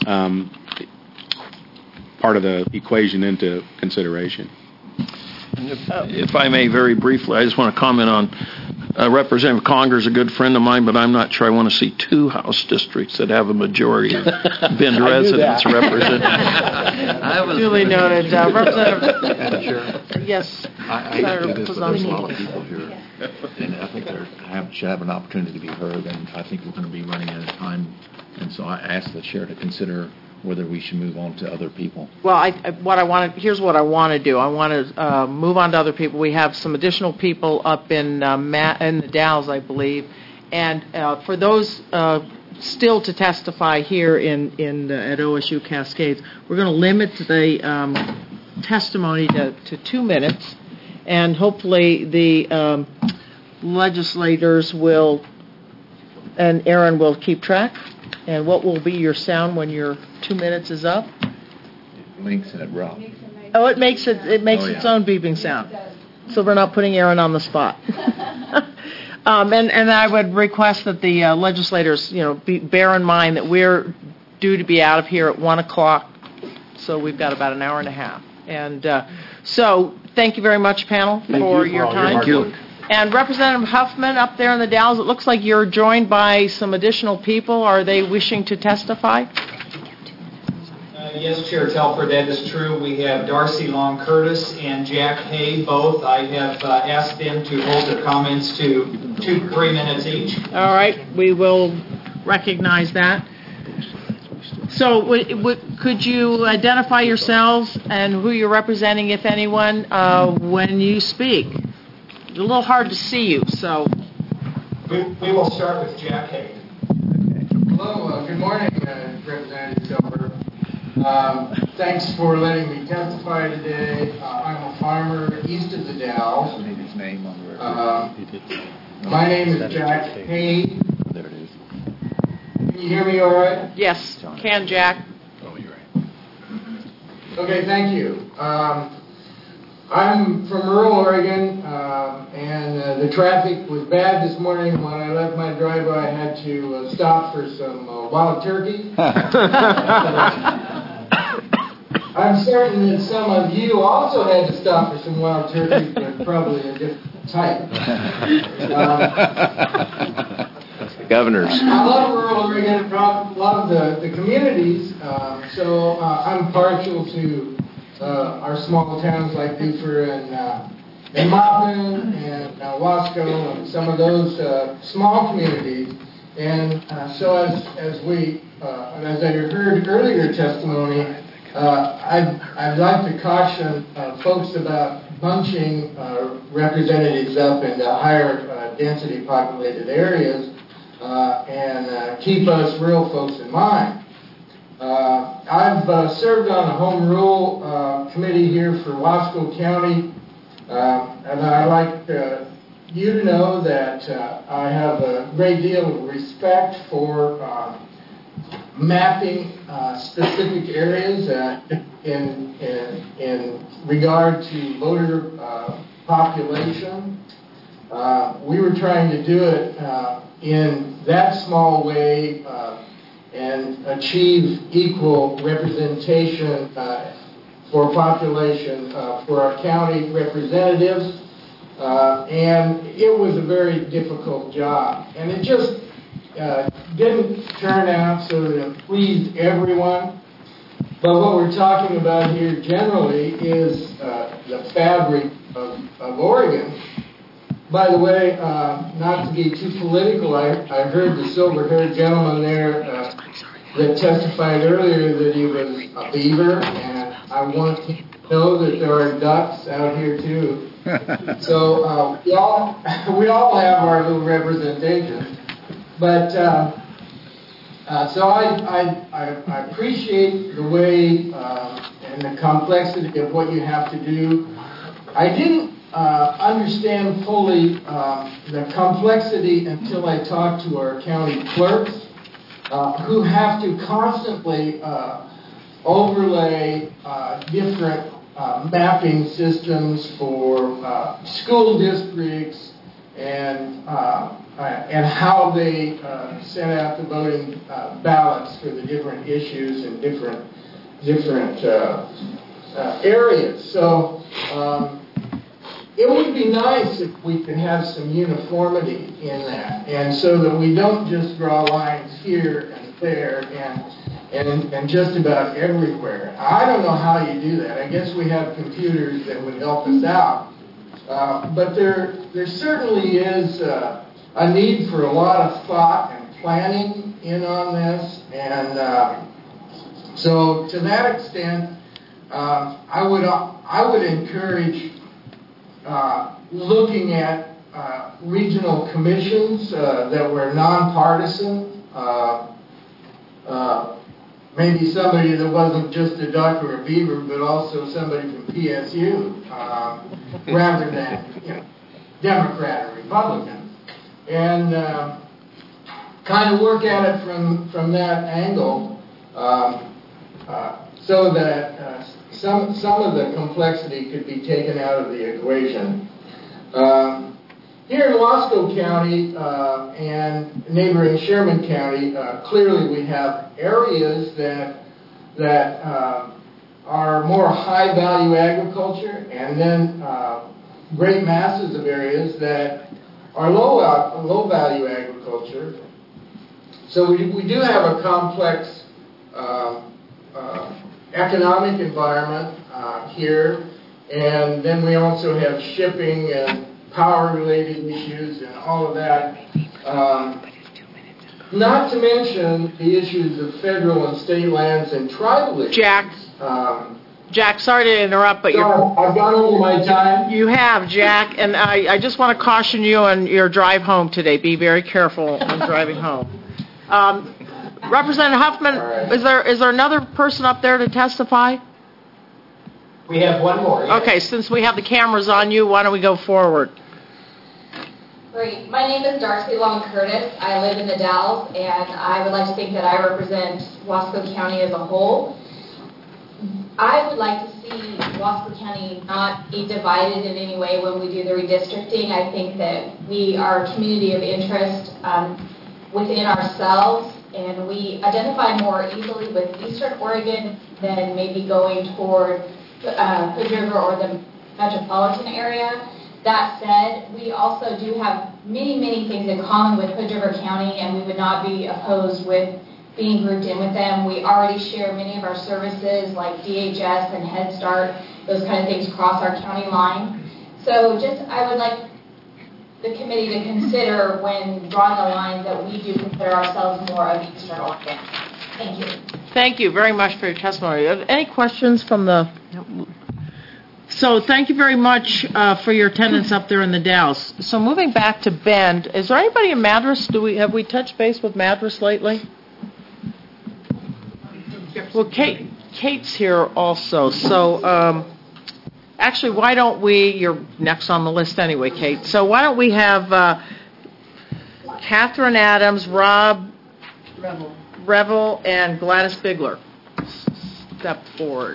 part of the equation into consideration. If I may, very briefly, I just want to comment on Representative Conger is a good friend of mine, but I'm not sure I want to see two House districts that have a majority of Bend residents represented. Duly noted. Representative. Yes. I do this, but there's a lot of people here, and I think they should have an opportunity to be heard, and I think we're going to be running out of time, and so I ask the chair to consider whether we should move on to other people. Well, here's what I want to do. I want to move on to other people. We have some additional people up in the Dalles, I believe, and for those still to testify here at OSU Cascades, we're going to limit the testimony to 2 minutes, and hopefully the legislators will, and Aaron will keep track. And what will be your sound when your 2 minutes is up? It blinks and it rubs. Oh, it makes its own beeping sound. So we're not putting Aaron on the spot. And I would request that the legislators, bear in mind that we're due to be out of here at 1:00. So we've got about an hour and a half. And so thank you very much, panel, for your time. Thank you. And Representative Huffman up there in the Dalles, it looks like you're joined by some additional people. Are they wishing to testify? Yes, Chair Telford, that is true. We have Darcy Long Curtis and Jack Hay, both. I have asked them to hold their comments to 3 minutes each. All right, we will recognize that. So could you identify yourselves and who you're representing, if anyone, when you speak? It's a little hard to see you, so. We will start with Jack Hay. Hello, good morning, Representative Telford. Thanks for letting me testify today. I'm a farmer east of the Dalles. I need his name on the record. My name is Jack Hay. There it is. Can you hear me all right? Yes, can, Jack. Oh, you're right. Okay, thank you. I'm from rural Oregon, and the traffic was bad this morning. When I left my driveway, I had to stop for some wild turkey. I'm certain that some of you also had to stop for some wild turkey, but probably a different type. Governors. I love rural Oregon, love the communities, so I'm partial to our small towns like Beaufort and Maupin and Wasco and some of those small communities. And so as I heard earlier testimony, I'd like to caution folks about bunching representatives up into higher density populated areas and keep us rural folks in mind. I've served on a home rule committee here for Wasco County, and I'd like you to know that I have a great deal of respect for mapping specific areas in regard to voter population. We were trying to do it in that small way and achieve equal representation for population for our county representatives. And it was a very difficult job. And it just didn't turn out so that it pleased everyone. But what we're talking about here generally is the fabric of Oregon. By the way, not to be too political, I heard the silver-haired gentleman there that testified earlier that he was a beaver, and I want to know that there are ducks out here too. So we all have our little representation. But so I appreciate the way and the complexity of what you have to do. I didn't understand fully the complexity until I talked to our county clerks, who have to constantly overlay different mapping systems for school districts and how they send out the voting ballots for the different issues and different areas. So it would be nice if we could have some uniformity in that, and so that we don't just draw lines here and there and just about everywhere. I don't know how you do that. I guess we have computers that would help us out. But there certainly is a need for a lot of thought and planning in on this. And so to that extent, I would encourage looking at regional commissions that were nonpartisan. Maybe somebody that wasn't just a duck or a beaver, but also somebody from PSU, rather than Democrat or Republican, and kind of work at it from that angle, so that some of the complexity could be taken out of the equation. Here in Wasco County and neighboring Sherman County, clearly we have areas that are more high-value agriculture, and then great masses of areas that are low-value agriculture. So we do have a complex economic environment here, and then we also have shipping and power-related issues and all of that. Not to mention the issues of federal and state lands and tribal issues. Jack, sorry to interrupt, but I've gone over my time. You have, Jack, and I just want to caution you on your drive home today. Be very careful on driving home. Representative Huffman, right. Is there another person up there to testify? We have one more. Yes. Okay, since we have the cameras on you, why don't we go forward? Great. My name is Darcy Long Curtis. I live in the Dalles, and I would like to think that I represent Wasco County as a whole. I would like to see Wasco County not be divided in any way when we do the redistricting. I think that we are a community of interest within ourselves, and we identify more easily with Eastern Oregon than maybe going toward Hood River or the metropolitan area. That said, we also do have many, many things in common with Hood River County, and we would not be opposed with being grouped in with them. We already share many of our services like DHS and Head Start, those kind of things cross our county line. So I would like the committee to consider when drawing the lines that we do consider ourselves more of Eastern Oregon. Thank you. Thank you very much for your testimony. Any questions from the... So thank you very much for your attendance up there in the Dalles. So moving back to Bend, is there anybody in Madras? Have we touched base with Madras lately? Well, Kate's here also. So actually, why don't we? You're next on the list anyway, Kate. So why don't we have Catherine Adams, Rob Revel, and Gladys Bigler step forward.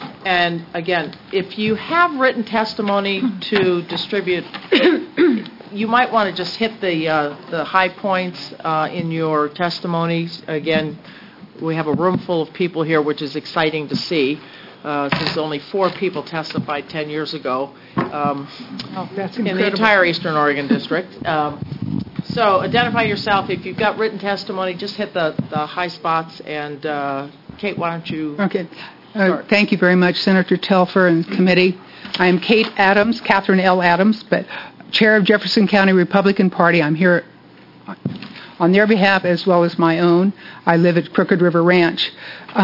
And again, if you have written testimony to distribute, you might want to just hit the high points in your testimonies. Again, we have a room full of people here, which is exciting to see, since only 4 people testified 10 years ago that's in the entire Eastern Oregon District. So identify yourself. If you've got written testimony, just hit the high spots. And Kate, why don't you Okay. start? Thank you very much, Senator Telfer and committee. I am Kate Adams, Catherine L. Adams, but Chair of Jefferson County Republican Party. I'm here on their behalf as well as my own. I live at Crooked River Ranch.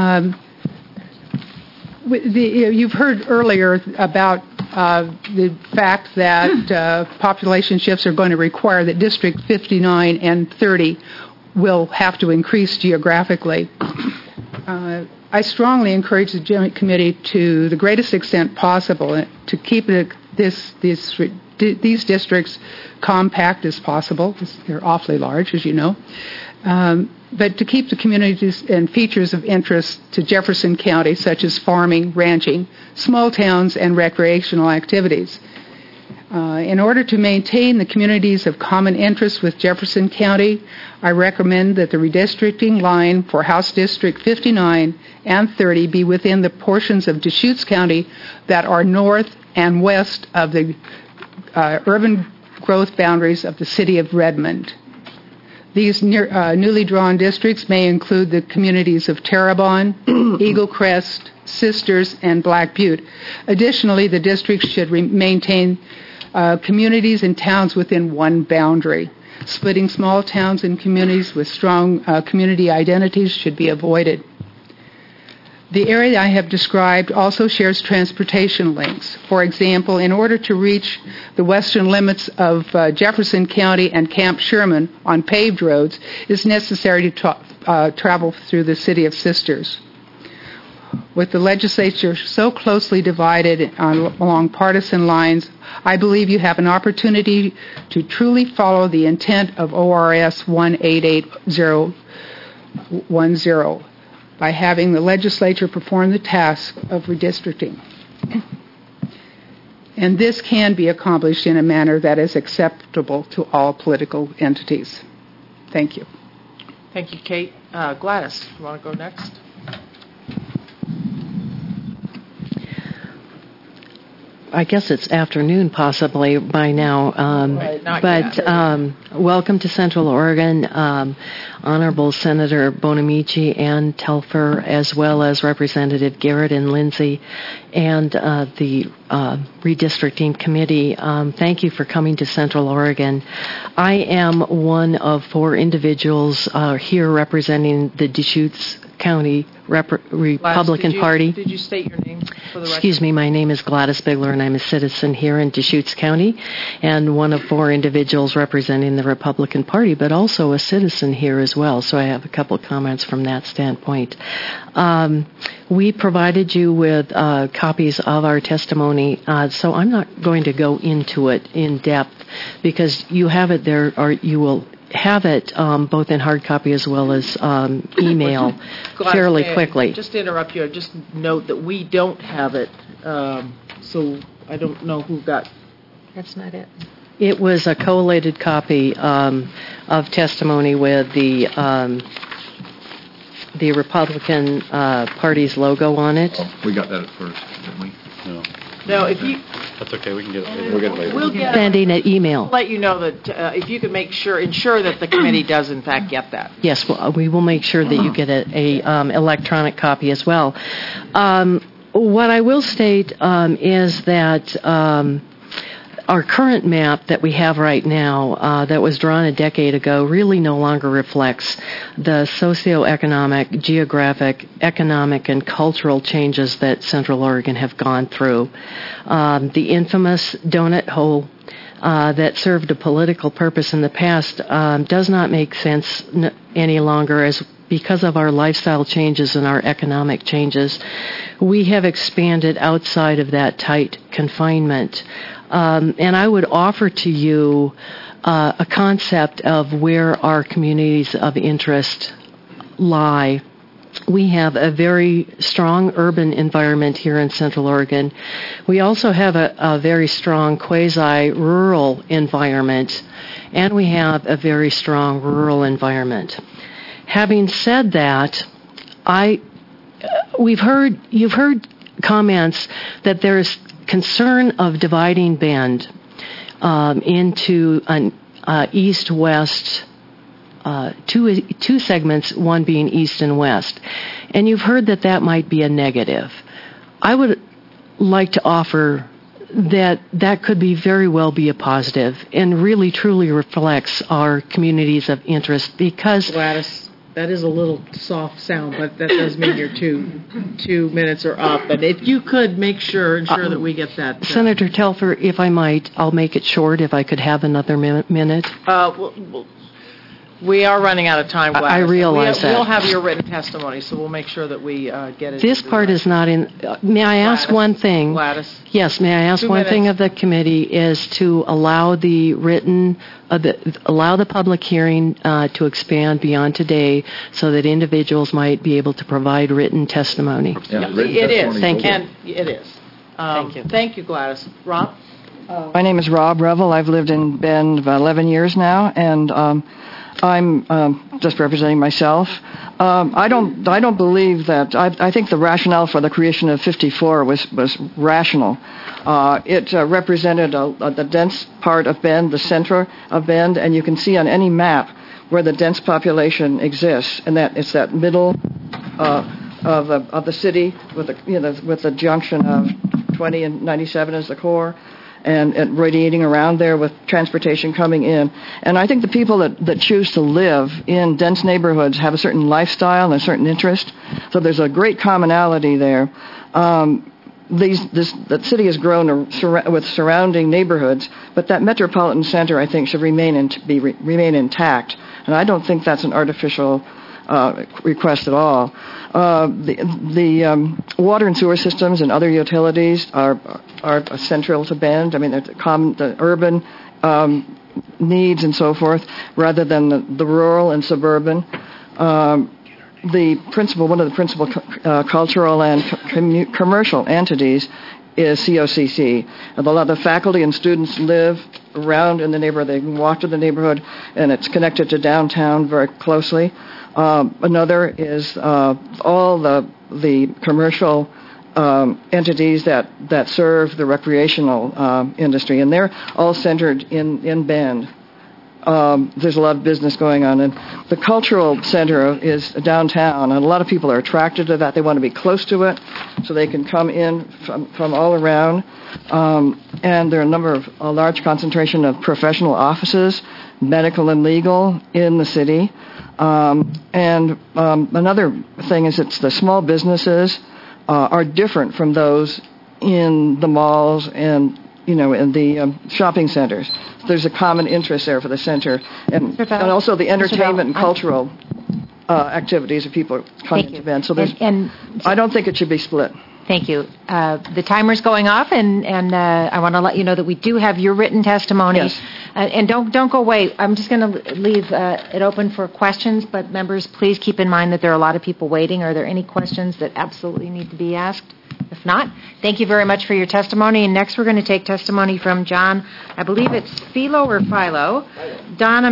You've heard earlier about the fact that population shifts are going to require that District 59 and 30 will have to increase geographically. I strongly encourage the Joint Committee to the greatest extent possible to keep these districts compact as possible. They're awfully large, as you know. But to keep the communities and features of interest to Jefferson County, such as farming, ranching, small towns, and recreational activities. In order to maintain the communities of common interest with Jefferson County, I recommend that the redistricting line for House District 59 and 30 be within the portions of Deschutes County that are north and west of the urban growth boundaries of the city of Redmond. These newly drawn districts may include the communities of Terrebonne, Eagle Crest, Sisters, and Black Butte. Additionally, the districts should maintain communities and towns within one boundary. Splitting small towns and communities with strong community identities should be avoided. The area I have described also shares transportation links. For example, in order to reach the western limits of Jefferson County and Camp Sherman on paved roads, it is necessary to travel through the city of Sisters. With the legislature so closely divided along partisan lines, I believe you have an opportunity to truly follow the intent of ORS 188010 by having the legislature perform the task of redistricting. And this can be accomplished in a manner that is acceptable to all political entities. Thank you. Thank you, Kate. Gladys, you want to go next? I guess it's afternoon possibly by now, welcome to Central Oregon, Honorable Senator Bonamici and Telfer, as well as Representative Garrett and Lindsay, and the redistricting committee. Thank you for coming to Central Oregon. I am one of 4 individuals here representing the Deschutes County Republican Party. Did you state your name for the record? Excuse me, my name is Gladys Bigler, and I'm a citizen here in Deschutes County, and one of 4 individuals representing the Republican Party, but also a citizen here as well, so I have a couple of comments from that standpoint. We provided you with copies of our testimony, so I'm not going to go into it in depth, because you have it there, or you will have it both in hard copy as well as email fairly quickly. Just to interrupt you, just note that we don't have it, so I don't know who got. That's not it. It was a collated copy of testimony with the Republican Party's logo on it. Oh, we got that at first, didn't we? No. No, if you. That's okay. We can get it later. We'll get it later. We'll get sending an email. We'll let you know that if you could ensure that the committee does in fact get that. Yes, well, we will make sure that you get a electronic copy as well. What I will state is that our current map that we have right now, that was drawn a decade ago, really no longer reflects the socioeconomic, geographic, economic, and cultural changes that Central Oregon have gone through. The infamous donut hole that served a political purpose in the past does not make sense any longer, as because of our lifestyle changes and our economic changes, we have expanded outside of that tight confinement. And I would offer to you a concept of where our communities of interest lie. We have a very strong urban environment here in Central Oregon. We also have a very strong quasi-rural environment, and we have a very strong rural environment. Having said that, you've heard comments that there's concern of dividing Bend into an east-west, two segments, one being east and west. And you've heard that might be a negative. I would like to offer that could be very well be a positive and really truly reflects our communities of interest because... Gladys, that is a little soft sound, but that does mean your 2 minutes are up. And if you could ensure that we get that. Senator Telfer, if I might, I'll make it short if I could have another minute. We are running out of time, Gladys. I realize that. We'll have your written testimony, so we'll make sure that we get it. This part is not in... May I ask one thing? Gladys. Yes, may I ask 2 one minutes. thing of the committee is to allow the public hearing to expand beyond today so that individuals might be able to provide written testimony. It is. Thank you. And it is. Thank you. Thank you, Gladys. Rob? My name is Rob Revel. I've lived in Bend about 11 years now, and I'm just representing myself. I don't believe that. I think the rationale for the creation of 54 was rational. It represented the dense part of Bend, the center of Bend, and you can see on any map where the dense population exists, and that it's that middle of the city with the junction of 20 and 97 as the core. And radiating around there with transportation coming in. And I think the people that choose to live in dense neighborhoods have a certain lifestyle and a certain interest. So there's a great commonality there. The city has grown with surrounding neighborhoods, but that metropolitan center, I think, should remain intact. And I don't think that's an artificial request at all. The water and sewer systems and other utilities are central to Bend. I mean, the urban needs and so forth, rather than the rural and suburban. One of the principal cultural and commercial entities is COCC. A lot of the faculty and students live around in the neighborhood. They can walk to the neighborhood, and it's connected to downtown very closely. Another is all the commercial entities that serve the recreational industry, and they're all centered in Bend. There's a lot of business going on, and the cultural center is downtown, and a lot of people are attracted to that. They want to be close to it, so they can come in from all around. And there are a large concentration of professional offices, medical and legal, in the city. And another thing is it's the small businesses are different from those in the malls and in the shopping centers. There's a common interest there for the center, and also the entertainment and cultural activities of people coming to Bend. So I don't think it should be split. Thank you. The timer's going off, and I want to let you know that we do have your written testimony. Yes. And don't go away. I'm just going to leave it open for questions, but members, please keep in mind that there are a lot of people waiting. Are there any questions that absolutely need to be asked? If not, thank you very much for your testimony. And next we're going to take testimony from John, I believe it's Philo or Philo, Donna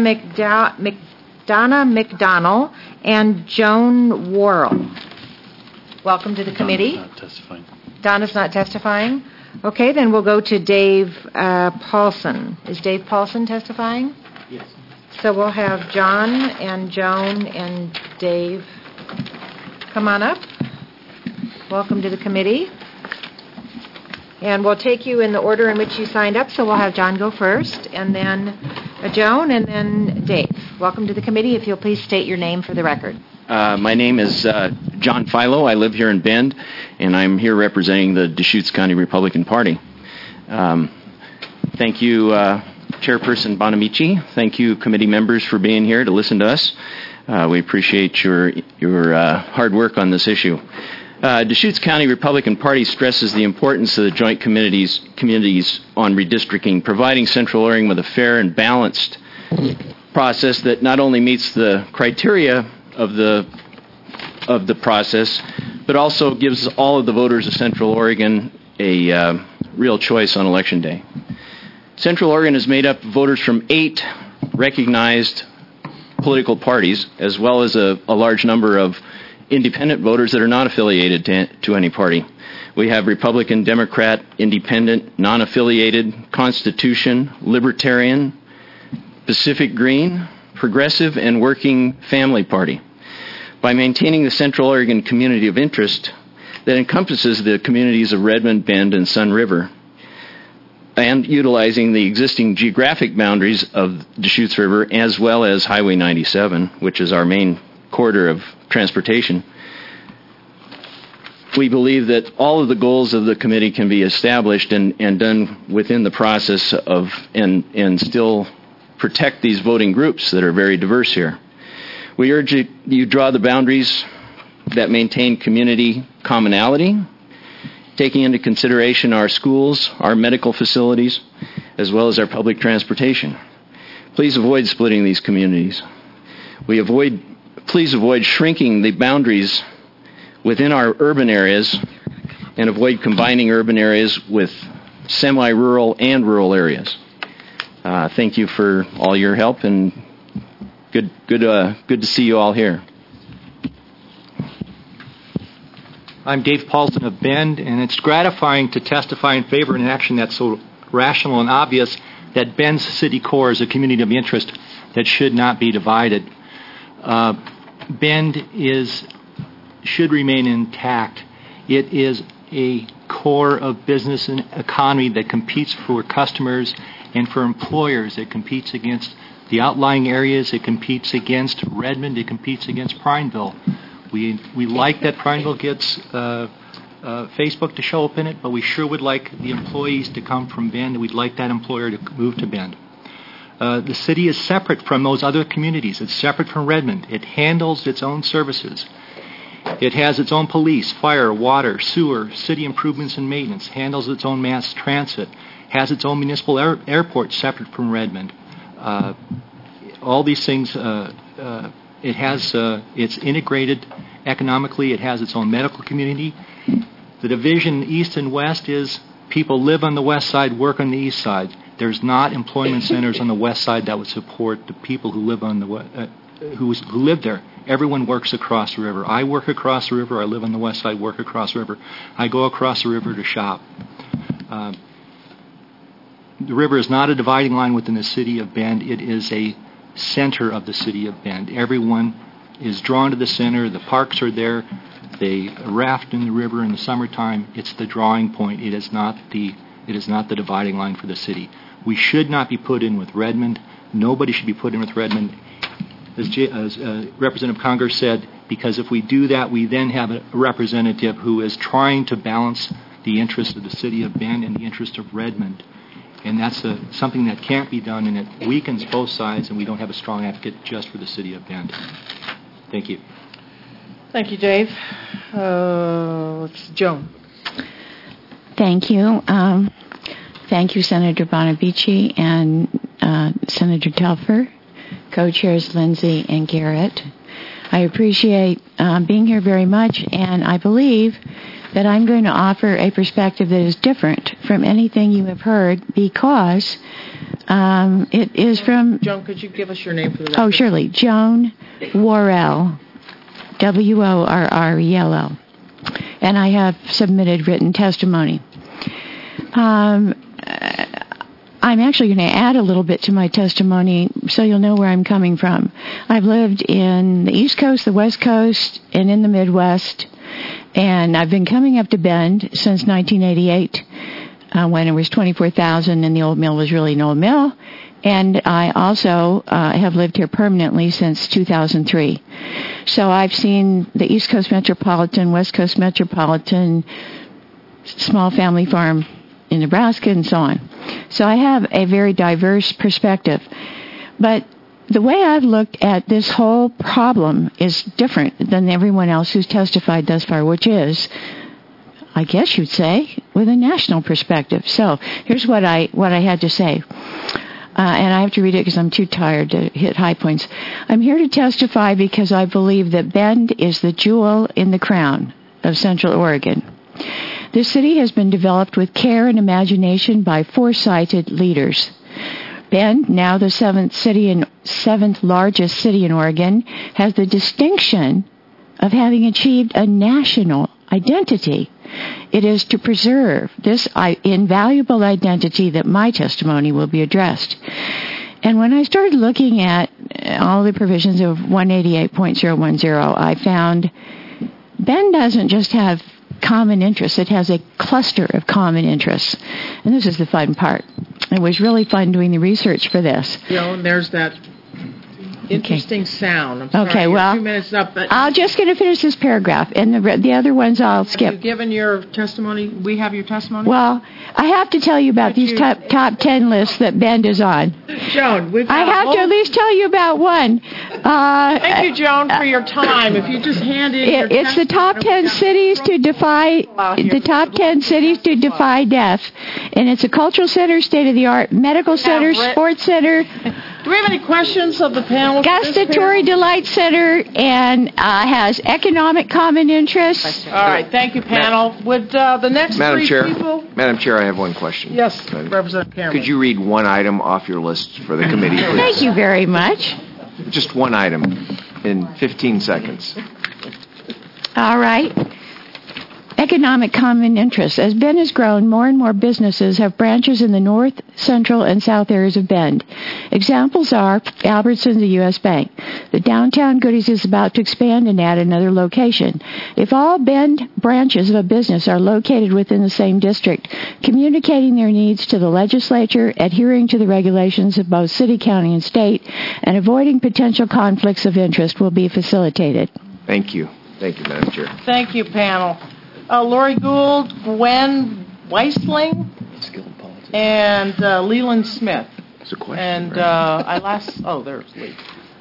McDonnell, and Joan Worrell. Welcome to the committee. Not testifying. Donna's not testifying? Okay, then we'll go to Dave Paulson. Is Dave Paulson testifying? Yes. So we'll have John and Joan and Dave come on up. Welcome to the committee. And we'll take you in the order in which you signed up, so we'll have John go first, and then Joan, and then Dave. Welcome to the committee. If you'll please state your name for the record. My name is John Philo. I live here in Bend, and I'm here representing the Deschutes County Republican Party. Thank you, Chairperson Bonamici. Thank you, committee members, for being here to listen to us. We appreciate your hard work on this issue. Deschutes County Republican Party stresses the importance of the joint communities on redistricting, providing Central Oregon with a fair and balanced process that not only meets the criteria of the process, but also gives all of the voters of Central Oregon a real choice on Election Day. Central Oregon is made up of voters from 8 recognized political parties, as well as a large number of independent voters that are not affiliated to any party. We have Republican, Democrat, Independent, non-affiliated, Constitution, Libertarian, Pacific Green, Progressive, and Working Family Party. By maintaining the Central Oregon community of interest that encompasses the communities of Redmond, Bend, and Sun River, and utilizing the existing geographic boundaries of Deschutes River as well as Highway 97, which is our main corridor of transportation, we believe that all of the goals of the committee can be established and done within the process of and still protect these voting groups that are very diverse here. We urge you draw the boundaries that maintain community commonality, taking into consideration our schools, our medical facilities, as well as our public transportation. Please avoid splitting these communities. Please avoid shrinking the boundaries within our urban areas and avoid combining urban areas with semi-rural and rural areas. Thank you for all your help, and good to see you all here. I'm Dave Paulson of Bend, and it's gratifying to testify in favor of an action that's so rational and obvious that Bend's city core is a community of interest that should not be divided. Bend should remain intact. It is a core of business and economy that competes for customers and for employers. It competes against the outlying areas. It competes against Redmond. It competes against Prineville. We like that Prineville gets Facebook to show up in it, but we sure would like the employees to come from Bend, and we'd like that employer to move to Bend. The city is separate from those other communities. It's separate from Redmond. It handles its own services. It has its own police, fire, water, sewer, city improvements and maintenance, handles its own mass transit, has its own municipal airport separate from Redmond. All these things, it's integrated economically. It has its own medical community. The division east and west is people live on the west side, work on the east side. There's not employment centers on the west side that would support the people who live on the who live there. Everyone works across the river. I work across the river. I live on the west side, work across the river. I go across the river to shop. The river is not a dividing line within the city of Bend. It is a center of the city of Bend. Everyone is drawn to the center. The parks are there. They raft in the river in the summertime. It's the drawing point. It is not the dividing line for the city. We should not be put in with Redmond. Nobody should be put in with Redmond. As Representative Conger said, because if we do that, we then have a representative who is trying to balance the interests of the city of Bend and the interest of Redmond. And that's something that can't be done, and it weakens both sides, and we don't have a strong advocate just for the city of Bend. Thank you. Thank you, Dave. Joan. Thank you. Thank you, Senator Bonavici and Senator Telfer, co-chairs Lindsay and Garrett. I appreciate being here very much, and I believe that I'm going to offer a perspective that is different from anything you have heard because it is from... Joan, could you give us your name for the record? Oh, surely. Joan Worrell, Worrell. And I have submitted written testimony. I'm actually going to add a little bit to my testimony so you'll know where I'm coming from. I've lived in the East Coast, the West Coast, and in the Midwest, and I've been coming up to Bend since 1988 when it was 24,000 and the old mill was really an old mill. And I also have lived here permanently since 2003. So I've seen the East Coast Metropolitan, West Coast Metropolitan, small family farm in Nebraska, and so on. So I have a very diverse perspective. But the way I've looked at this whole problem is different than everyone else who's testified thus far, which is, I guess you'd say, with a national perspective. So here's what I had to say. And I have to read it because I'm too tired to hit high points. I'm here to testify because I believe that Bend is the jewel in the crown of Central Oregon. This city has been developed with care and imagination by foresighted leaders. Bend, now the seventh largest city in Oregon, has the distinction of having achieved a national identity. It is to preserve this invaluable identity that my testimony will be addressed. And when I started looking at all the provisions of 188.010, I found Bend doesn't just have common interests, it has a cluster of common interests. And this is the fun part. It was really fun doing the research for this. And there's that interesting sound. I'm sorry, okay, well, 2 minutes up. But I'm just going to finish this paragraph, and the other ones I'll skip. Have you given your testimony? We have your testimony? Well, I have to tell you about these top 10 lists that Bend is on. Joan, I have to at least tell you about one. Thank you, Joan, for your time. If you just hand in your it's the top 10 cities to defy death, and it's a cultural center, state-of-the-art medical center, sports center. Do we have any questions of the panel? Gustatory Delight Center, and has economic common interests. All right, thank you, panel. Would the next three people... Madam Chair, I have one question. Yes, Representative Cameron. Could you read one item off your list for the committee, please? Thank you very much. Just one item in 15 seconds. All right. Economic common interests. As Bend has grown, more and more businesses have branches in the north, central, and south areas of Bend. Examples are Albertsons, the U.S. Bank. The downtown Goodies is about to expand and add another location. If all Bend branches of a business are located within the same district, communicating their needs to the legislature, adhering to the regulations of both city, county, and state, and avoiding potential conflicts of interest will be facilitated. Thank you. Thank you, Madam Chair. Thank you, panel. Lori Gould, Gwen Weisling, and Leland Smith. It's a question. And there's Lee.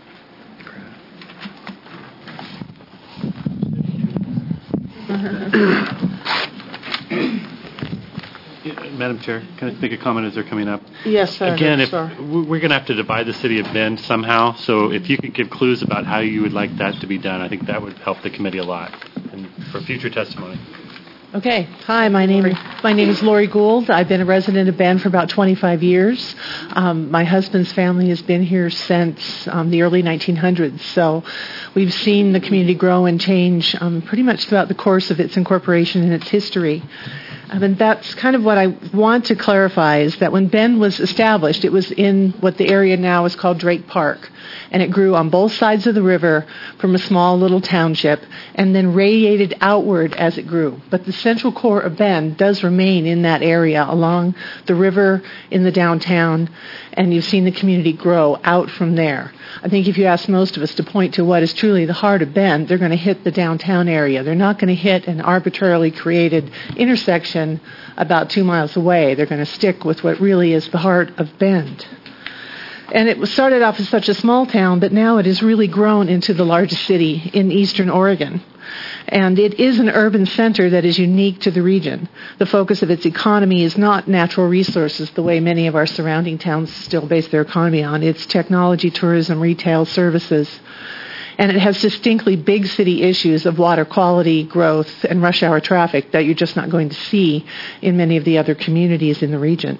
Madam Chair, can I make a comment as they're coming up? Yes, sir. Again, we're going to have to divide the city of Bend somehow, so if you could give clues about how you would like that to be done, I think that would help the committee a lot and for future testimony. Okay. Hi, my name is Lori Gould. I've been a resident of Bend for about 25 years. My husband's family has been here since the early 1900s, so we've seen the community grow and change pretty much throughout the course of its incorporation and its history. And that's kind of what I want to clarify, is that when Bend was established, it was in what the area now is called Drake Park. And it grew on both sides of the river from a small little township and then radiated outward as it grew. But the central core of Bend does remain in that area along the river in the downtown, and you've seen the community grow out from there. I think if you ask most of us to point to what is truly the heart of Bend, they're going to hit the downtown area. They're not going to hit an arbitrarily created intersection about 2 miles away. They're going to stick with what really is the heart of Bend. And it was started off as such a small town, but now it has really grown into the largest city in eastern Oregon. And it is an urban center that is unique to the region. The focus of its economy is not natural resources the way many of our surrounding towns still base their economy on. It's technology, tourism, retail, services. And it has distinctly big city issues of water quality, growth, and rush hour traffic that you're just not going to see in many of the other communities in the region.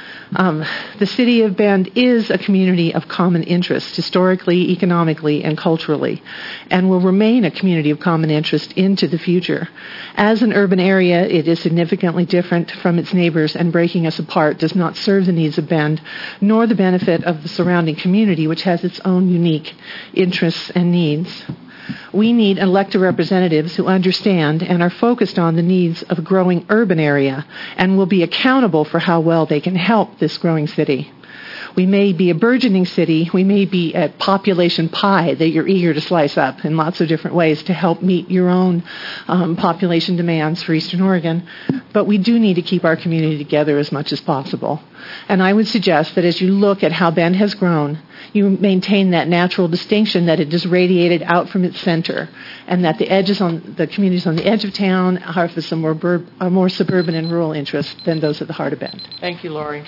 The city of Bend is a community of common interest, historically, economically, and culturally, and will remain a community of common interest into the future. As an urban area, it is significantly different from its neighbors, and breaking us apart does not serve the needs of Bend, nor the benefit of the surrounding community, which has its own unique interests and needs. We need elected representatives who understand and are focused on the needs of a growing urban area and will be accountable for how well they can help this growing city. We may be a burgeoning city. We may be a population pie that you're eager to slice up in lots of different ways to help meet your own population demands for Eastern Oregon. But we do need to keep our community together as much as possible. And I would suggest that as you look at how Bend has grown, you maintain that natural distinction that it is radiated out from its center, and that the communities on the edge of town harvest some more suburban and rural interests than those at the heart of Bend. Thank you, Lori.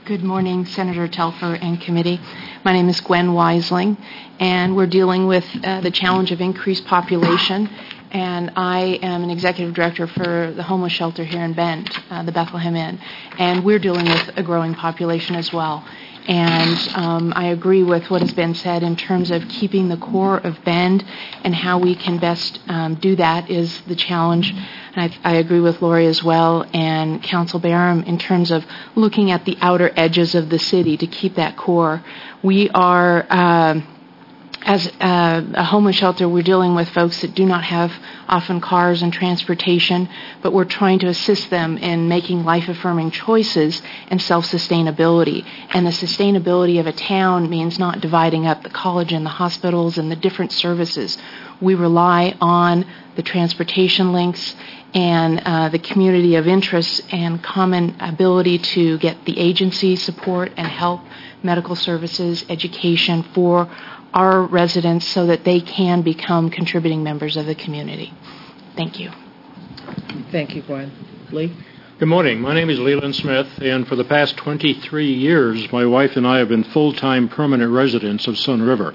Good morning, Senator Telfer and committee. My name is Gwen Weisling, and we're dealing with the challenge of increased population. And I am an executive director for the homeless shelter here in Bend, the Bethlehem Inn. And we're dealing with a growing population as well. And I agree with what has been said in terms of keeping the core of Bend, and how we can best do that is the challenge. And I agree with Lori as well and Council Barham in terms of looking at the outer edges of the city to keep that core. We are, as a homeless shelter, we're dealing with folks that do not have often cars and transportation, but we're trying to assist them in making life-affirming choices and self-sustainability. And the sustainability of a town means not dividing up the college and the hospitals and the different services. We rely on the transportation links and the community of interest and common ability to get the agency support and help, medical services, education for our residents so that they can become contributing members of the community. Thank you. Thank you, Gwen. Lee? Good morning. My name is Leland Smith, and for the past 23 years, my wife and I have been full-time permanent residents of Sun River.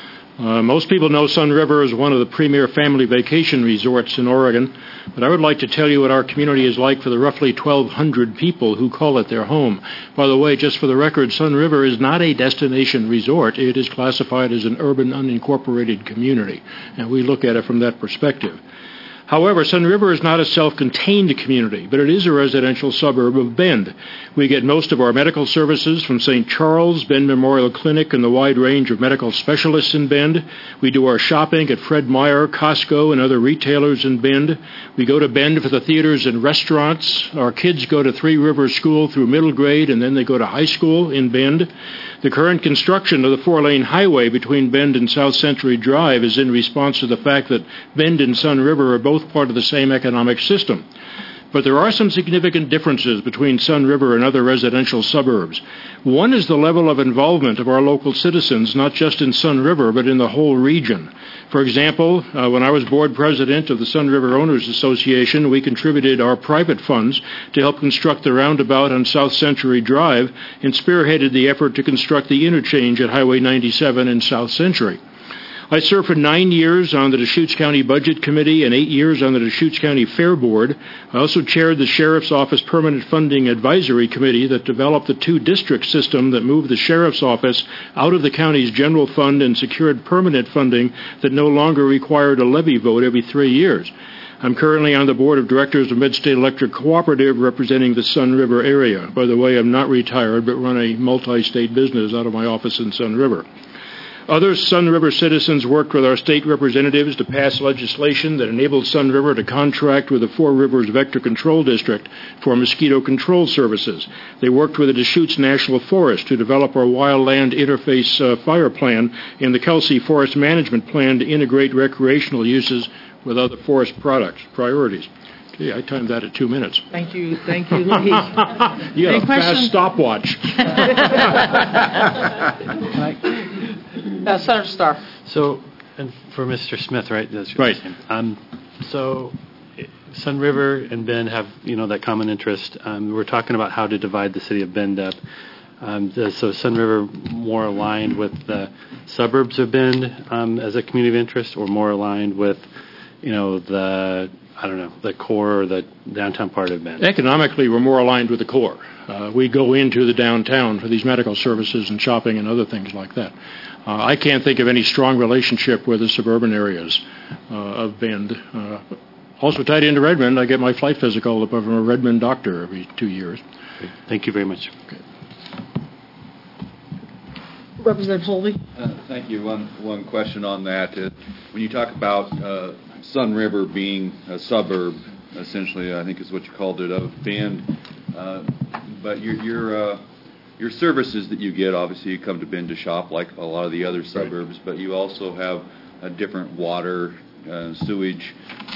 Most people know Sun River as one of the premier family vacation resorts in Oregon, but I would like to tell you what our community is like for the roughly 1,200 people who call it their home. By the way, just for the record, Sun River is not a destination resort. It is classified as an urban unincorporated community, and we look at it from that perspective. However, Sun River is not a self-contained community, but it is a residential suburb of Bend. We get most of our medical services from St. Charles, Bend Memorial Clinic, and the wide range of medical specialists in Bend. We do our shopping at Fred Meyer, Costco, and other retailers in Bend. We go to Bend for the theaters and restaurants. Our kids go to Three Rivers School through middle grade, and then they go to high school in Bend. The current construction of the four-lane highway between Bend and South Century Drive is in response to the fact that Bend and Sun River are both part of the same economic system. But there are some significant differences between Sun River and other residential suburbs. One is the level of involvement of our local citizens, not just in Sun River, but in the whole region. For example, when I was board president of the Sun River Owners Association, we contributed our private funds to help construct the roundabout on South Century Drive and spearheaded the effort to construct the interchange at Highway 97 in South Century. I served for 9 years on the Deschutes County Budget Committee and 8 years on the Deschutes County Fair Board. I also chaired the Sheriff's Office Permanent Funding Advisory Committee that developed the two-district system that moved the Sheriff's Office out of the county's general fund and secured permanent funding that no longer required a levy vote every 3 years. I'm currently on the board of directors of Midstate Electric Cooperative representing the Sun River area. By the way, I'm not retired, but run a multi-state business out of my office in Sun River. Other Sun River citizens worked with our state representatives to pass legislation that enabled Sun River to contract with the Four Rivers Vector Control District for mosquito control services. They worked with the Deschutes National Forest to develop our wildland interface fire plan and the Kelsey Forest Management Plan to integrate recreational uses with other forest priorities. Okay, I timed that at 2 minutes. Thank you, Lee. You got a fast stopwatch. Senator Starr. So, and for Mr. Smith, right? That's right. So, Sun River and Bend have, that common interest. We're talking about how to divide the city of Bend up. So Sun River more aligned with the suburbs of Bend as a community of interest, or more aligned with, the core or the downtown part of Bend? Economically, we're more aligned with the core. We go into the downtown for these medical services and shopping and other things like that. I can't think of any strong relationship with the suburban areas of Bend. Also tied into Redmond, I get my flight physical from a Redmond doctor every 2 years. Okay. Thank you very much. Okay. Representative Holby. Thank you. One question on that. When you talk about Sun River being a suburb, essentially, I think is what you called it, of Bend, but your services that you get, obviously you come to Bend to shop like a lot of the other suburbs, but you also have a different water, sewage,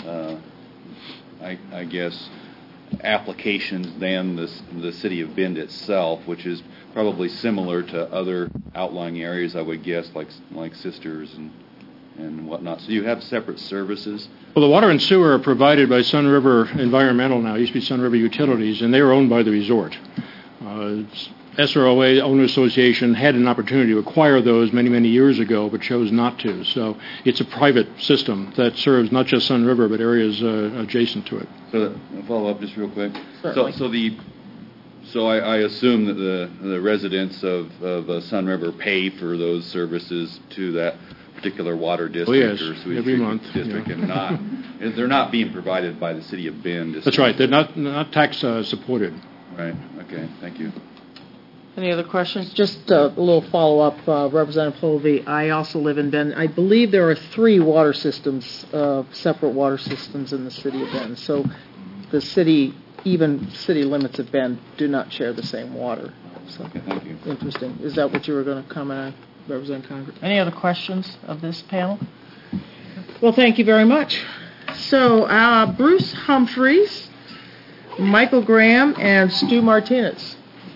I guess, applications than the city of Bend itself, which is probably similar to other outlying areas, I would guess, like Sisters and whatnot. So you have separate services? Well, the water and sewer are provided by Sun River Environmental now. It used to be Sun River Utilities, and they are owned by the resort. SROA Owner Association had an opportunity to acquire those many, many years ago, but chose not to. So it's a private system that serves not just Sun River, but areas adjacent to it. So I'll follow up just real quick. Certainly. So I assume that the residents of Sun River pay for those services to that particular water district or sewage every month district, and they're not being provided by the city of Bend. That's right. They're not tax supported. Right. Okay. Thank you. Any other questions? Just a little follow-up, Representative Hovey. I also live in Bend. I believe there are 3 water systems, separate water systems in the city of Bend. So the city, even city limits of Bend, do not share the same water. So, okay, thank you. Interesting. Is that what you were going to comment on, Representative Congress? Any other questions of this panel? Well, thank you very much. So Bruce Humphreys, Michael Graham, and Stu Martinez.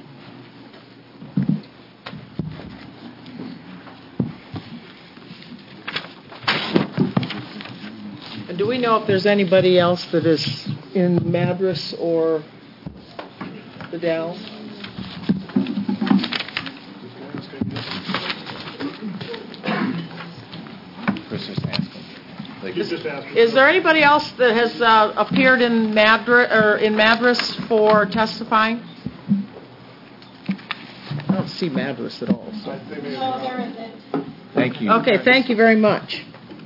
And do we know if there's anybody else that is in Madras or the Dalles? Is there anybody else that has appeared in Madras for testifying? I don't see Madras at all. So. No, there isn't. Thank you. Okay, thank you very much.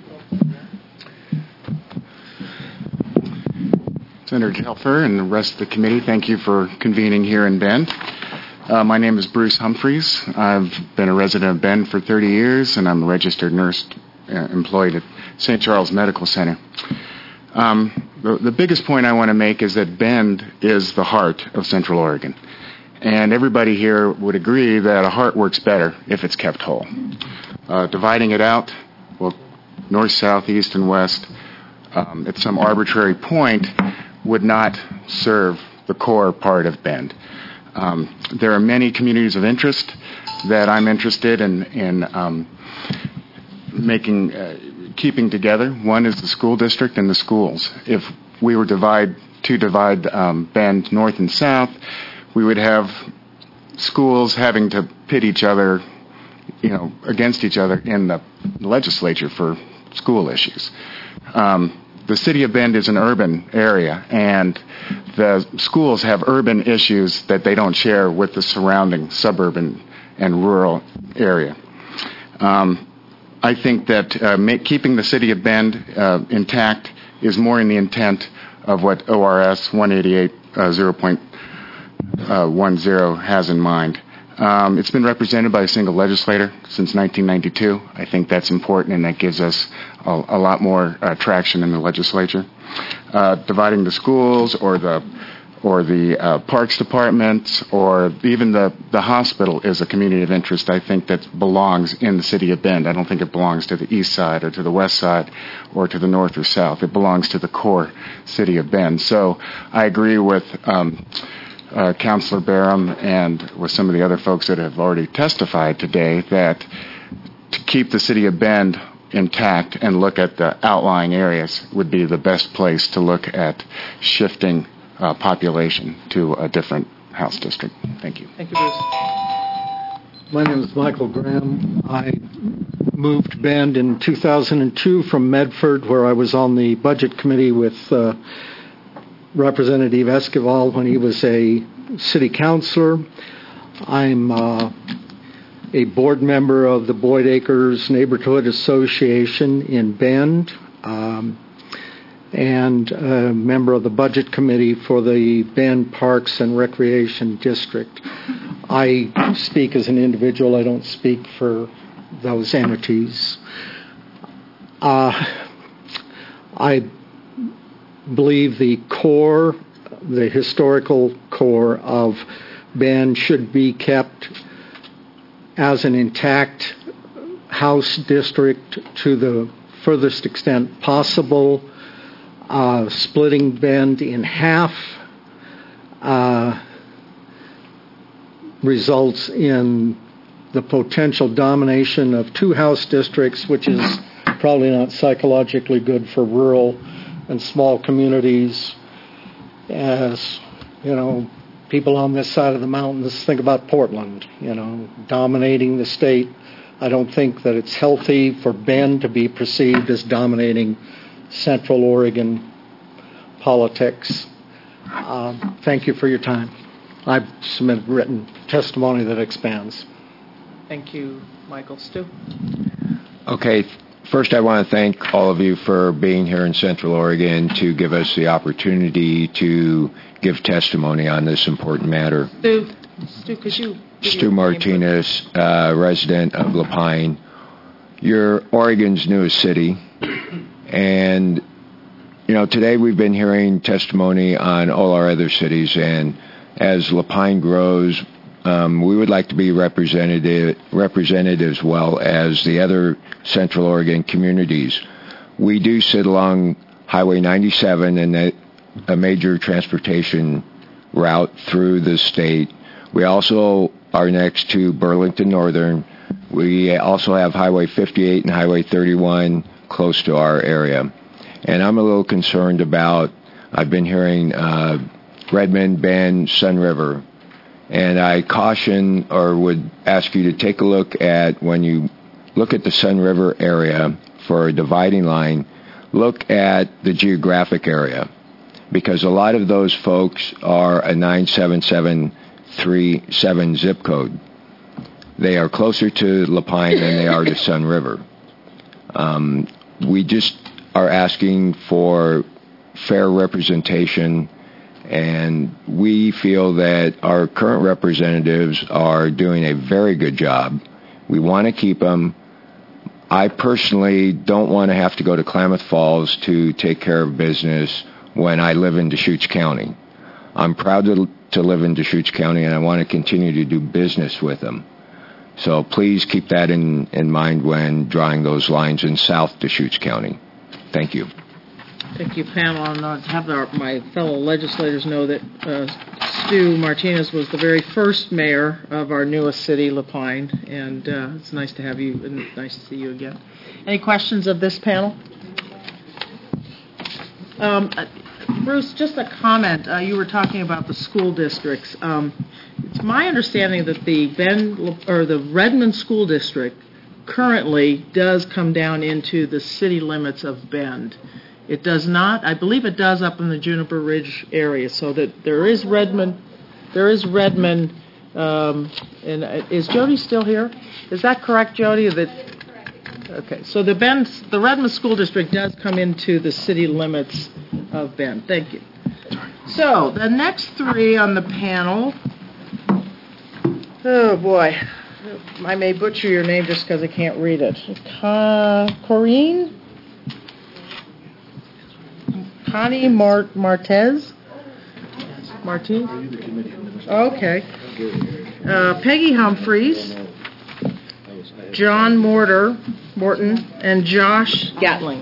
Senator Telfer and the rest of the committee, thank you for convening here in Bend. My name is Bruce Humphreys. I've been a resident of Bend for 30 years, and I'm a registered nurse employed at St. Charles Medical Center. The biggest point I want to make is that Bend is the heart of Central Oregon. And everybody here would agree that a heart works better if it's kept whole. Dividing it out, well, north, south, east, and west, at some arbitrary point, would not serve the core part of Bend. There are many communities of interest that I'm interested in keeping together. One is the school district and the schools. If we were to divide Bend north and south, we would have schools having to pit each other, against each other in the legislature for school issues. The city of Bend is an urban area, and the schools have urban issues that they don't share with the surrounding suburban and rural area. I think that keeping the city of Bend intact is more in the intent of what ORS 188 0.10 has in mind. It's been represented by a single legislator since 1992. I think that's important, and that gives us a lot more traction in the legislature. Dividing the schools or the parks department or even the hospital is a community of interest, I think, that belongs in the city of Bend. I don't think it belongs to the east side or to the west side or to the north or south. It belongs to the core city of Bend. So I agree with Councilor Barham and with some of the other folks that have already testified today that to keep the city of Bend intact and look at the outlying areas would be the best place to look at shifting population to a different House district. Thank you. Thank you, Bruce. My name is Michael Graham. I moved Bend in 2002 from Medford, where I was on the Budget Committee with Representative Esquivel when he was a city councilor. I'm a board member of the Boyd Acres Neighborhood Association in Bend, and a member of the Budget Committee for the Bend Parks and Recreation District. I speak as an individual. I don't speak for those entities. I believe the historical core of Bend should be kept as an intact House district to the furthest extent possible. Splitting Bend in half results in the potential domination of two House districts, which is probably not psychologically good for rural and small communities. As people on this side of the mountains think about Portland, dominating the state. I don't think that it's healthy for Bend to be perceived as dominating Central Oregon politics. Thank you for your time. I've submitted written testimony that expands. Thank you, Michael. Stu? Okay. First, I want to thank all of you for being here in Central Oregon to give us the opportunity to give testimony on this important matter. Stu, could you... Stu Martinez, resident of Lapine. You're Oregon's newest city. And, today we've been hearing testimony on all our other cities. And as Lapine grows, we would like to be represented as well as the other Central Oregon communities. We do sit along Highway 97 and a major transportation route through the state. We also are next to Burlington Northern. We also have Highway 58 and Highway 31 close to our area. And I'm a little concerned about, I've been hearing Redmond, Bend, Sun River. And I caution or would ask you to take a look at, when you look at the Sun River area for a dividing line, look at the geographic area. Because a lot of those folks are a 97737 zip code. They are closer to Lapine than they are to Sun River. We just are asking for fair representation, and we feel that our current representatives are doing a very good job. We want to keep them. I personally don't want to have to go to Klamath Falls to take care of business when I live in Deschutes County. I'm proud to live in Deschutes County, and I want to continue to do business with them. So please keep that in mind when drawing those lines in South Deschutes County. Thank you. Thank you, panel. And have my fellow legislators know that Stu Martinez was the very first mayor of our newest city, Lapine, and it's nice to have you and nice to see you again. Any questions of this panel? Bruce, just a comment. You were talking about the school districts. It's my understanding that the Redmond School District currently does come down into the city limits of Bend. It does not. I believe it does up in the Juniper Ridge area. So that there is Redmond. And is Jody still here? Is that correct, Jody? Okay. So the Redmond School District does come into the city limits of Bend. Thank you. So the next three on the panel. Oh boy, I may butcher your name just because I can't read it. Corinne. Connie Martez? Martin? Okay. Peggy Humphreys, John Morton, and Josh Gatling.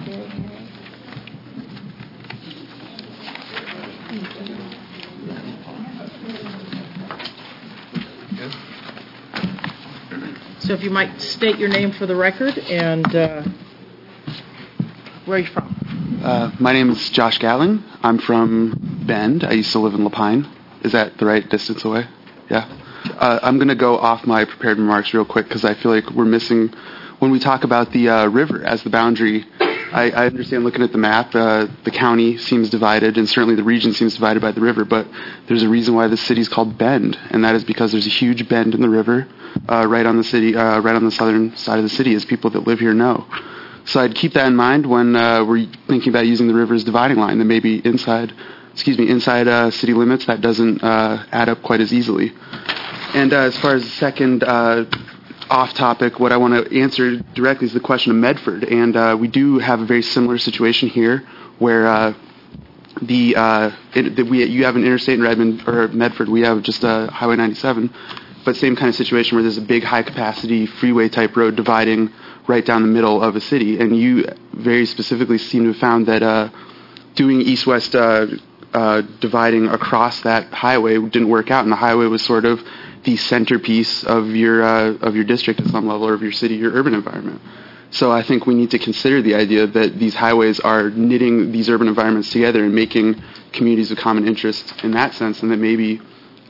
So if you might state your name for the record and where are you from? My name is Josh Gatling. I'm from Bend. I used to live in Lapine. Is that the right distance away? Yeah. I'm going to go off my prepared remarks real quick because I feel like we're missing, when we talk about the river as the boundary, I understand looking at the map, the county seems divided and certainly the region seems divided by the river, but there's a reason why the city is called Bend, and that is because there's a huge bend in the river right on the southern side of the city, as people that live here know. So I'd keep that in mind when we're thinking about using the river as dividing line, that maybe inside city limits that doesn't add up quite as easily. And as far as the second off topic, what I want to answer directly is the question of Medford. And we do have a very similar situation here where you have an interstate in Redmond or Medford, we have just Highway 97, but same kind of situation where there's a big high capacity freeway type road dividing right down the middle of a city. And you very specifically seem to have found that doing east-west dividing across that highway didn't work out, and the highway was sort of the centerpiece of your district at some level, or of your city, your urban environment. So I think we need to consider the idea that these highways are knitting these urban environments together and making communities of common interest in that sense, and that maybe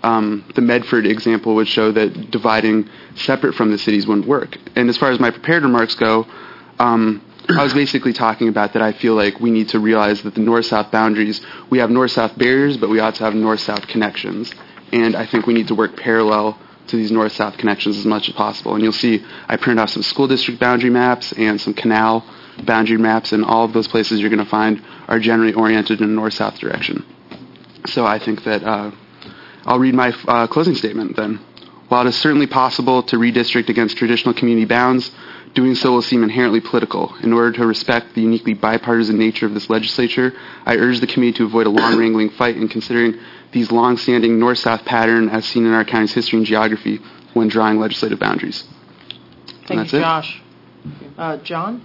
the Medford example would show that dividing separate from the cities wouldn't work. And as far as my prepared remarks go, I was basically talking about that I feel like we need to realize that the north-south boundaries, we have north-south barriers, but we also have north-south connections. And I think we need to work parallel to these north-south connections as much as possible. And you'll see I printed off some school district boundary maps and some canal boundary maps, and all of those places you're going to find are generally oriented in a north-south direction. So I think that I'll read my closing statement then. While it is certainly possible to redistrict against traditional community bounds, doing so will seem inherently political. In order to respect the uniquely bipartisan nature of this legislature, I urge the committee to avoid a long wrangling fight in considering these long-standing north-south pattern as seen in our county's history and geography when drawing legislative boundaries. Thank you, Josh. John?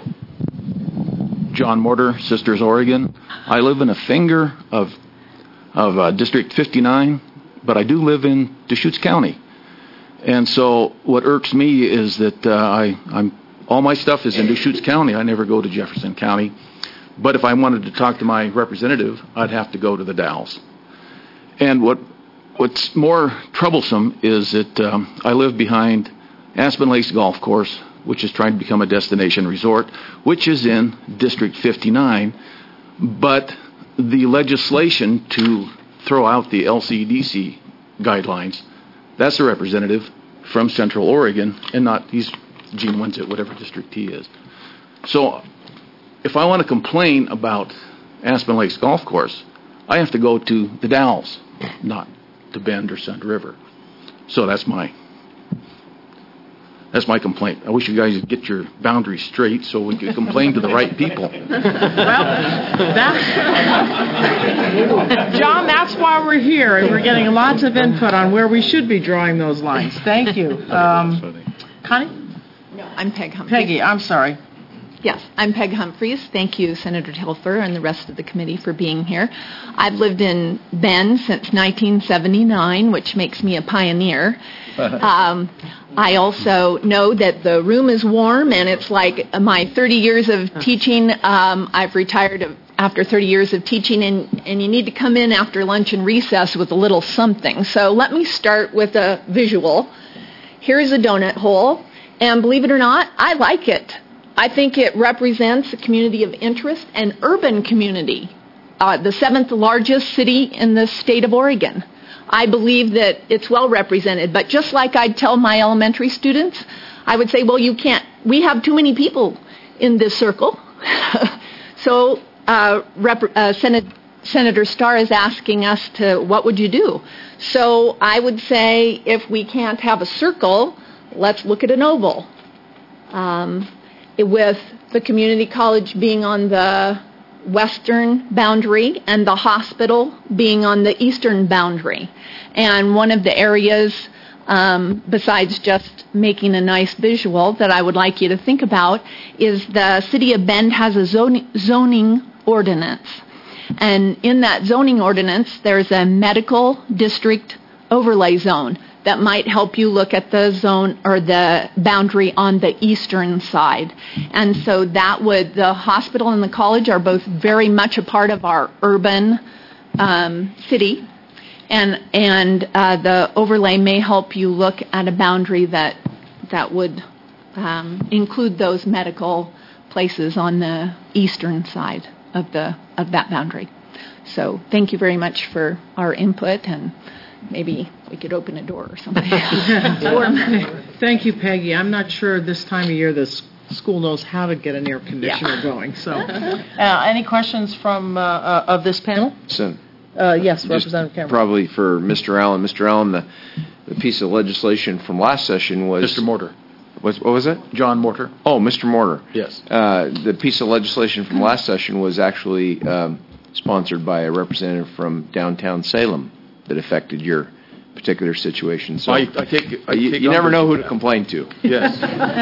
John Mortar, Sisters, Oregon. I live in a finger of District 59, but I do live in Deschutes County. And so what irks me is that all my stuff is in Deschutes County. I never go to Jefferson County. But if I wanted to talk to my representative, I'd have to go to the Dalles. And what's more troublesome is that I live behind Aspen Lakes Golf Course, which is trying to become a destination resort, which is in District 59. But the legislation to throw out the LCDC guidelines, that's a representative from Central Oregon, and not, he's Gene Winsett, whatever district he is. So if I want to complain about Aspen Lakes Golf Course, I have to go to the Dalles, not to Bend or Sun River. So that's my complaint. I wish you guys would get your boundaries straight so we could complain to the right people. John, that's why we're here, and we're getting lots of input on where we should be drawing those lines. Thank you. Connie? No, I'm Peg Humphreys. Peggy, I'm sorry. Yes, I'm Peg Humphreys. Thank you, Senator Telfer, and the rest of the committee for being here. I've lived in Bend since 1979, which makes me a pioneer. I also know that the room is warm, and it's like my 30 years of teaching. I've retired after 30 years of teaching, and you need to come in after lunch and recess with a little something. So let me start with a visual. Here's a donut hole, and believe it or not, I like it. I think it represents a community of interest, an urban community, the 7th largest city in the state of Oregon. I believe that it's well represented, but just like I'd tell my elementary students, I would say, well, we have too many people in this circle. So Senator Starr is asking us what would you do? So I would say if we can't have a circle, let's look at an oval. With the community college being on the western boundary and the hospital being on the eastern boundary. And one of the areas, besides just making a nice visual that I would like you to think about, is the city of Bend has a zoning ordinance. And in that zoning ordinance, there's a medical district overlay zone that might help you look at the zone or the boundary on the eastern side. And so the hospital and the college are both very much a part of our urban city. And the overlay may help you look at a boundary that would include those medical places on the eastern side of that boundary. So thank you very much for our input, and maybe we could open a door or something. Thank you, Peggy. I'm not sure this time of year the school knows how to get an air conditioner going. So, any questions from of this panel? Yes, Representative Cameron. Probably for Mr. Allen. Mr. Allen, the piece of legislation from last session was... Mr. Mortar. What was it? John Mortar. Oh, Mr. Mortar. Yes. The piece of legislation from last session was actually sponsored by a representative from downtown Salem that affected your particular situation. So I take you never know who to complain to. Yes.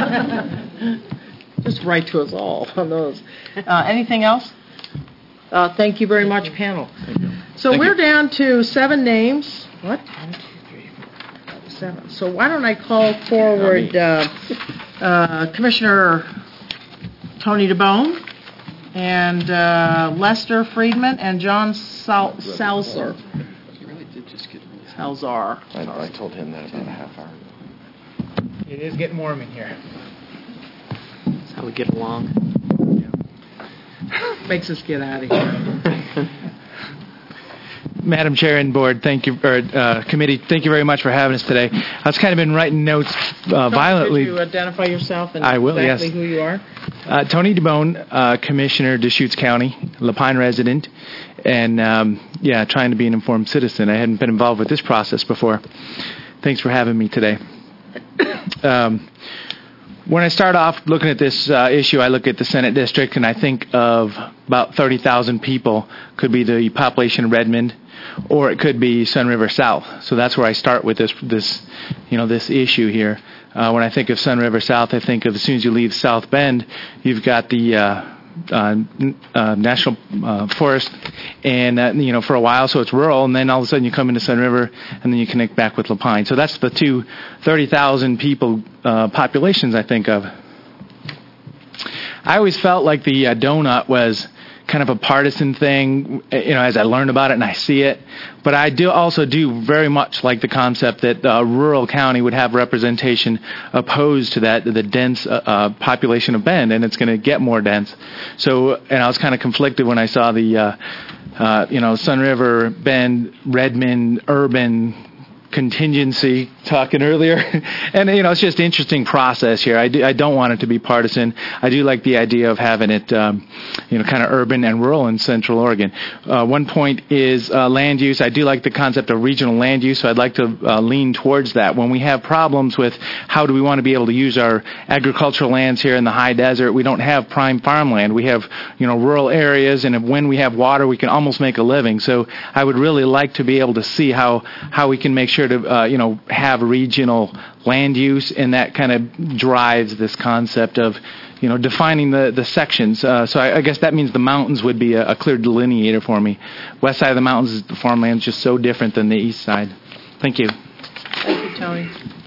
Just write to us all on those. Anything else? Thank you very much, panel. So we're down to 7 names. What? 1, 2, 3, 4, 5, 7. So why don't I call forward Commissioner Tony DeBone and Lester Friedman and John Salser. How's our? I told him that about a half hour ago. It is getting warm in here. That's how we get along. Makes us get out of here. Madam Chair and Board, thank you, or committee, thank you very much for having us today. I've kind of been writing notes violently. Could you identify yourself and I will, exactly yes. who you are? Tony DeBone, Commissioner, Deschutes County, La Pine resident, and trying to be an informed citizen. I hadn't been involved with this process before. Thanks for having me today. When I start off looking at this issue, I look at the Senate district, and I think of about 30,000 people could be the population of Redmond, or it could be Sun River South. So that's where I start with this issue here. When I think of Sun River South, I think of as soon as you leave South Bend, you've got the national forest, and for a while, so it's rural, and then all of a sudden you come into Sun River, and then you connect back with La Pine. So that's the two 30,000 people populations I think of. I always felt like the donut was kind of a partisan thing, as I learn about it and I see it. But I also do very much like the concept that a rural county would have representation opposed to that, the dense population of Bend, and it's going to get more dense. So, and I was kind of conflicted when I saw the, Sun River, Bend, Redmond, urban contingency talking earlier, and it's just an interesting process here. I don't want it to be partisan. I do like the idea of having it kind of urban and rural in Central Oregon. One point is land use. I do like the concept of regional land use, so I'd like to lean towards that. When we have problems with how do we want to be able to use our agricultural lands here in the high desert, we don't have prime farmland. We have rural areas, and when we have water, we can almost make a living. So I would really like to be able to see how we can make sure to have regional land use, and that kind of drives this concept of defining the sections. So I guess that means the mountains would be a clear delineator for me. West side of the mountains, the farmland is just so different than the east side. Thank you. Thank you, Tony.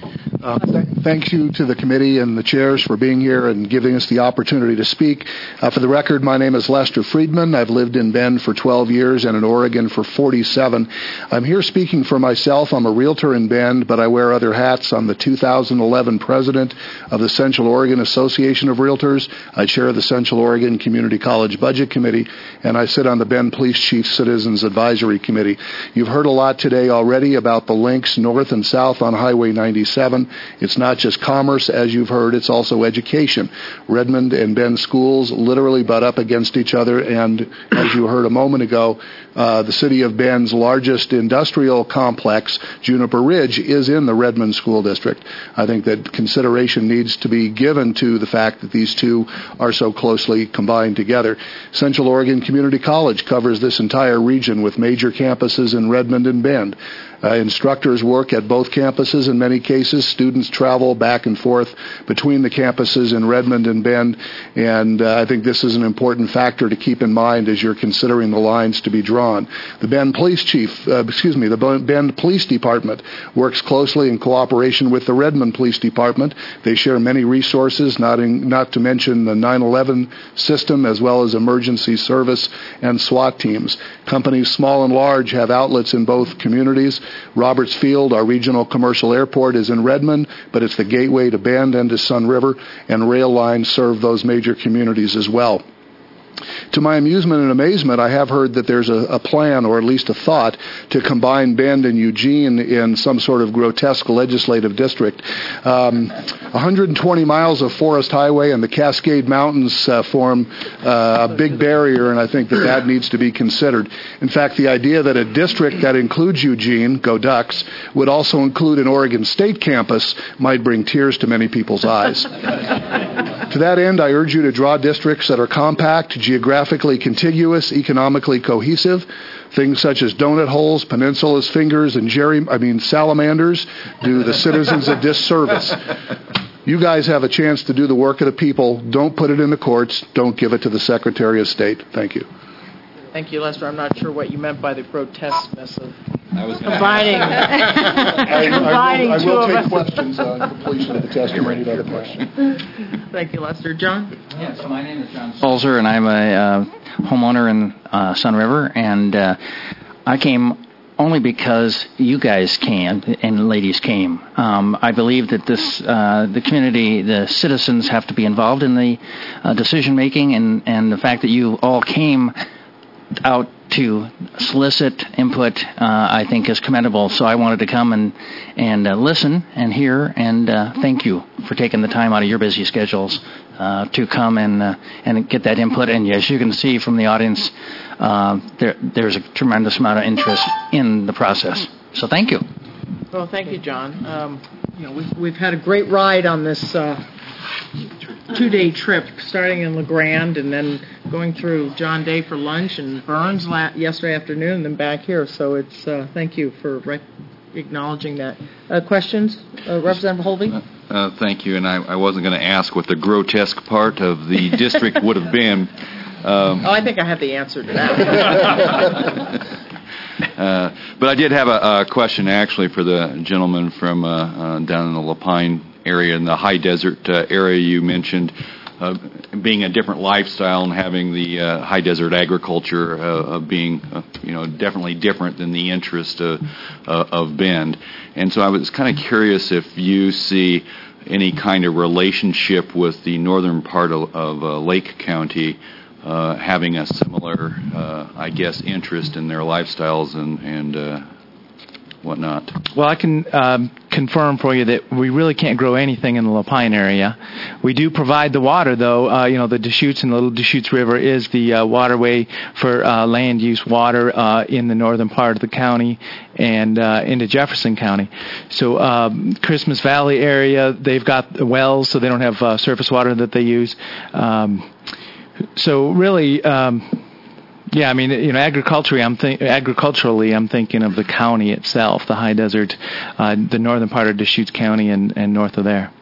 Thank you to the committee and the chairs for being here and giving us the opportunity to speak. For the record, my name is Lester Friedman. I've lived in Bend for 12 years and in Oregon for 47. I'm here speaking for myself. I'm a realtor in Bend, but I wear other hats. I'm the 2011 president of the Central Oregon Association of Realtors. I chair the Central Oregon Community College Budget Committee, and I sit on the Bend Police Chief Citizens Advisory Committee. You've heard a lot today already about the links north and south on Highway 97. It's not just commerce, as you've heard, it's also education. Redmond and Bend schools literally butt up against each other, and as you heard a moment ago, the city of Bend's largest industrial complex, Juniper Ridge, is in the Redmond School District. I think that consideration needs to be given to the fact that these two are so closely combined together. Central Oregon Community College covers this entire region with major campuses in Redmond and Bend. Instructors work at both campuses in many cases. Students travel back and forth between the campuses in Redmond and Bend, and I think this is an important factor to keep in mind as you're considering the lines to be drawn. The Bend the Bend Police Department works closely in cooperation with the Redmond Police Department. They share many resources, not to mention the 9/11 system as well as emergency service and SWAT teams. Companies small and large have outlets in both communities. Roberts Field, our regional commercial airport, is in Redmond, but it's the gateway to Bend and to Sun River, and rail lines serve those major communities as well. To my amusement and amazement, I have heard that there's a plan, or at least a thought, to combine Bend and Eugene in some sort of grotesque legislative district. 120 miles of forest highway and the Cascade Mountains form a big barrier, and I think that needs to be considered. In fact, the idea that a district that includes Eugene, go Ducks, would also include an Oregon State campus might bring tears to many people's eyes. To that end, I urge you to draw districts that are compact, geographically contiguous, economically cohesive. Things such as donut holes, peninsulas, fingers, and salamanders do the citizens a disservice. You guys have a chance to do the work of the people. Don't put it in the courts. Don't give it to the Secretary of State. Thank you. Thank you, Lester. I'm not sure what you meant by the grotesqueness of combining. I two will of take us. questions on completion of the testimony. Another question. Thank you, Lester. John? Yeah, so my name is John Sulzer, and I'm a homeowner in Sun River, and I came only because you guys came and ladies came. I believe that the community, the citizens have to be involved in the decision making, and the fact that you all came out to solicit input, I think is commendable. So I wanted to come and listen and hear, and thank you for taking the time out of your busy schedules to come and get that input. And as you can see from the audience, there's a tremendous amount of interest in the process. So thank you. Well, thank you, John. We've had a great ride on this 2-day trip, starting in LeGrand and then going through John Day for lunch and Burns yesterday afternoon, and then back here. So it's thank you for acknowledging that. Questions, Representative Holvey? Thank you, and I wasn't going to ask what the grotesque part of the district would have been. I think I have the answer to that. But I did have a question, actually, for the gentleman from down in the Lapine area, in the high desert area you mentioned, being a different lifestyle and having the high desert agriculture being, definitely different than the interest of Bend. And so I was kind of curious if you see any kind of relationship with the northern part of Lake County having a similar, interest in their lifestyles and whatnot. Well, I can confirm for you that we really can't grow anything in the Lapine area. We do provide the water, though. The Deschutes and the Little Deschutes River is the waterway for land use water in the northern part of the county and into Jefferson County. So Christmas Valley area, they've got wells, so they don't have surface water that they use. So really, agriculturally, I'm thinking of the county itself, the high desert, the northern part of Deschutes County and north of there.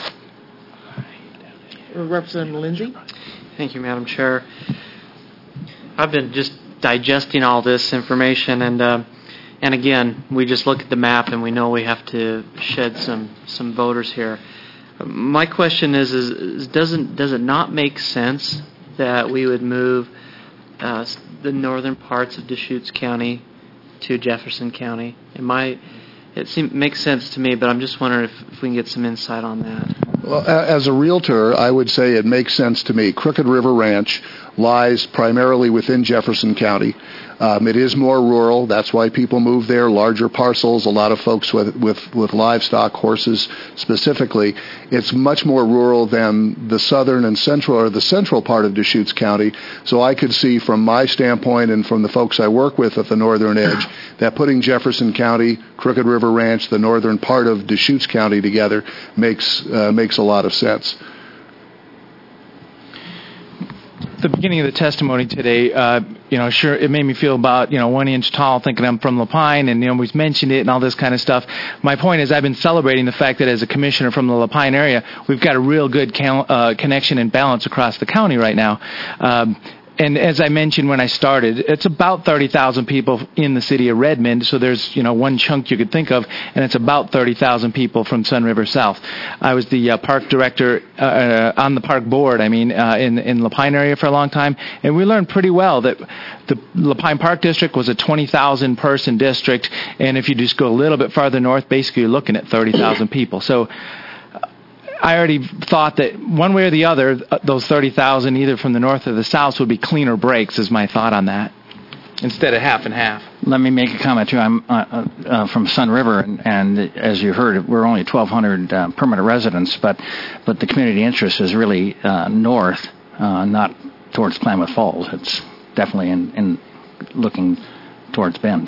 Representative Lindsay? Thank you, Madam Chair. I've been just digesting all this information, and again, we just look at the map and we know we have to shed some voters here. My question is does it not make sense that we would move the northern parts of Deschutes County to Jefferson County? It makes sense to me, but I'm just wondering if we can get some insight on that. Well, as a realtor, I would say it makes sense to me. Crooked River Ranch lies primarily within Jefferson County. It is more rural. That's why people move there. Larger parcels. A lot of folks with livestock, horses specifically. It's much more rural than the southern and central, or the central part of Deschutes County. So I could see, from my standpoint and from the folks I work with at the northern edge, that putting Jefferson County, Crooked River Ranch, the northern part of Deschutes County together makes a lot of sense. The beginning of the testimony today, sure, it made me feel about, 1 inch tall, thinking I'm from Lapine, and, we've mentioned it and all this kind of stuff. My point is, I've been celebrating the fact that as a commissioner from the Lapine area, we've got a real good connection and balance across the county right now. And as I mentioned when I started, it's about 30,000 people in the city of Redmond, so there's, one chunk you could think of, and it's about 30,000 people from Sun River South. I was the park director on the park board, in Lapine area for a long time, and we learned pretty well that the Lapine Park District was a 20,000 person district, and if you just go a little bit farther north, basically you're looking at 30,000 people. So I already thought that one way or the other, those 30,000, either from the north or the south, would be cleaner breaks, is my thought on that, instead of half and half. Let me make a comment, too. I'm from Sun River, and as you heard, we're only 1,200 permanent residents, but the community interest is really north, not towards Klamath Falls. It's definitely in looking towards Bend.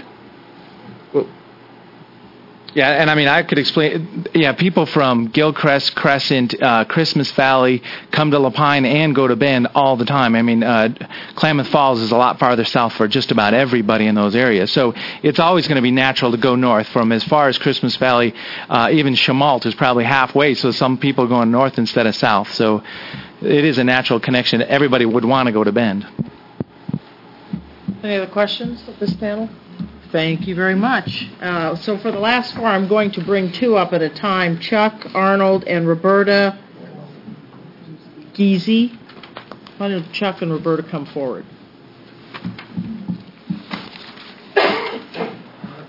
Yeah, and I could explain. Yeah, people from Gilcrest, Crescent, Christmas Valley come to Lapine and go to Bend all the time. Klamath Falls is a lot farther south for just about everybody in those areas. So it's always going to be natural to go north from as far as Christmas Valley. Even Chemalt is probably halfway, so some people are going north instead of south. So it is a natural connection. Everybody would want to go to Bend. Any other questions of this panel? Thank you very much. So for the last four, I'm going to bring two up at a time, Chuck Arnold and Roberta Giese. Why don't Chuck and Roberta come forward?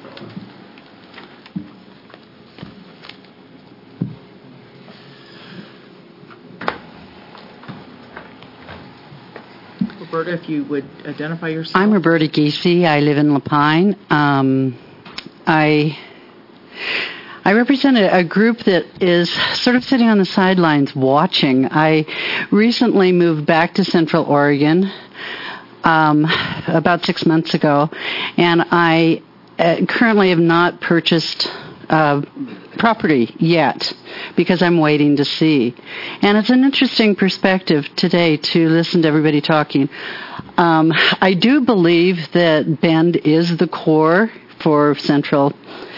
Roberta, if you would identify yourself. I'm Roberta Giese. I live in Lapine. I represent a group that is sort of sitting on the sidelines watching. I recently moved back to Central Oregon about 6 months ago, and I currently have not purchased property yet because I'm waiting to see. And it's an interesting perspective today to listen to everybody talking. I do believe that Bend is the core for Central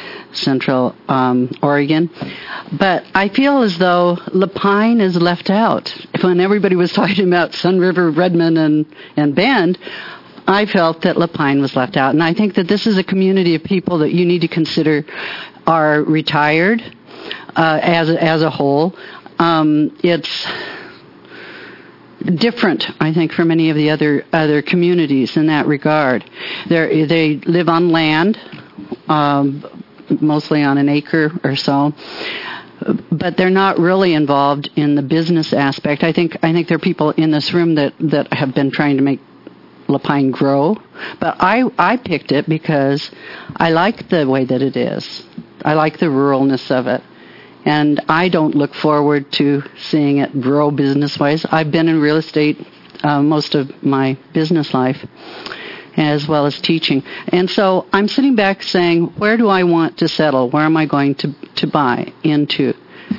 Oregon, but I feel as though Lapine is left out. When everybody was talking about Sunriver, Redmond, and Bend, I felt that Lapine was left out. And I think that this is a community of people that you need to consider are retired as a whole. It's different, I think, from many of the other communities in that regard. They live on land, mostly on an acre or so, but they're not really involved in the business aspect. I think there are people in this room that have been trying to make Lapine grow, but I picked it because I like the way that it is. I like the ruralness of it, and I don't look forward to seeing it grow business-wise. I've been in real estate most of my business life, as well as teaching. And so I'm sitting back saying, where do I want to settle? Where am I going to buy into?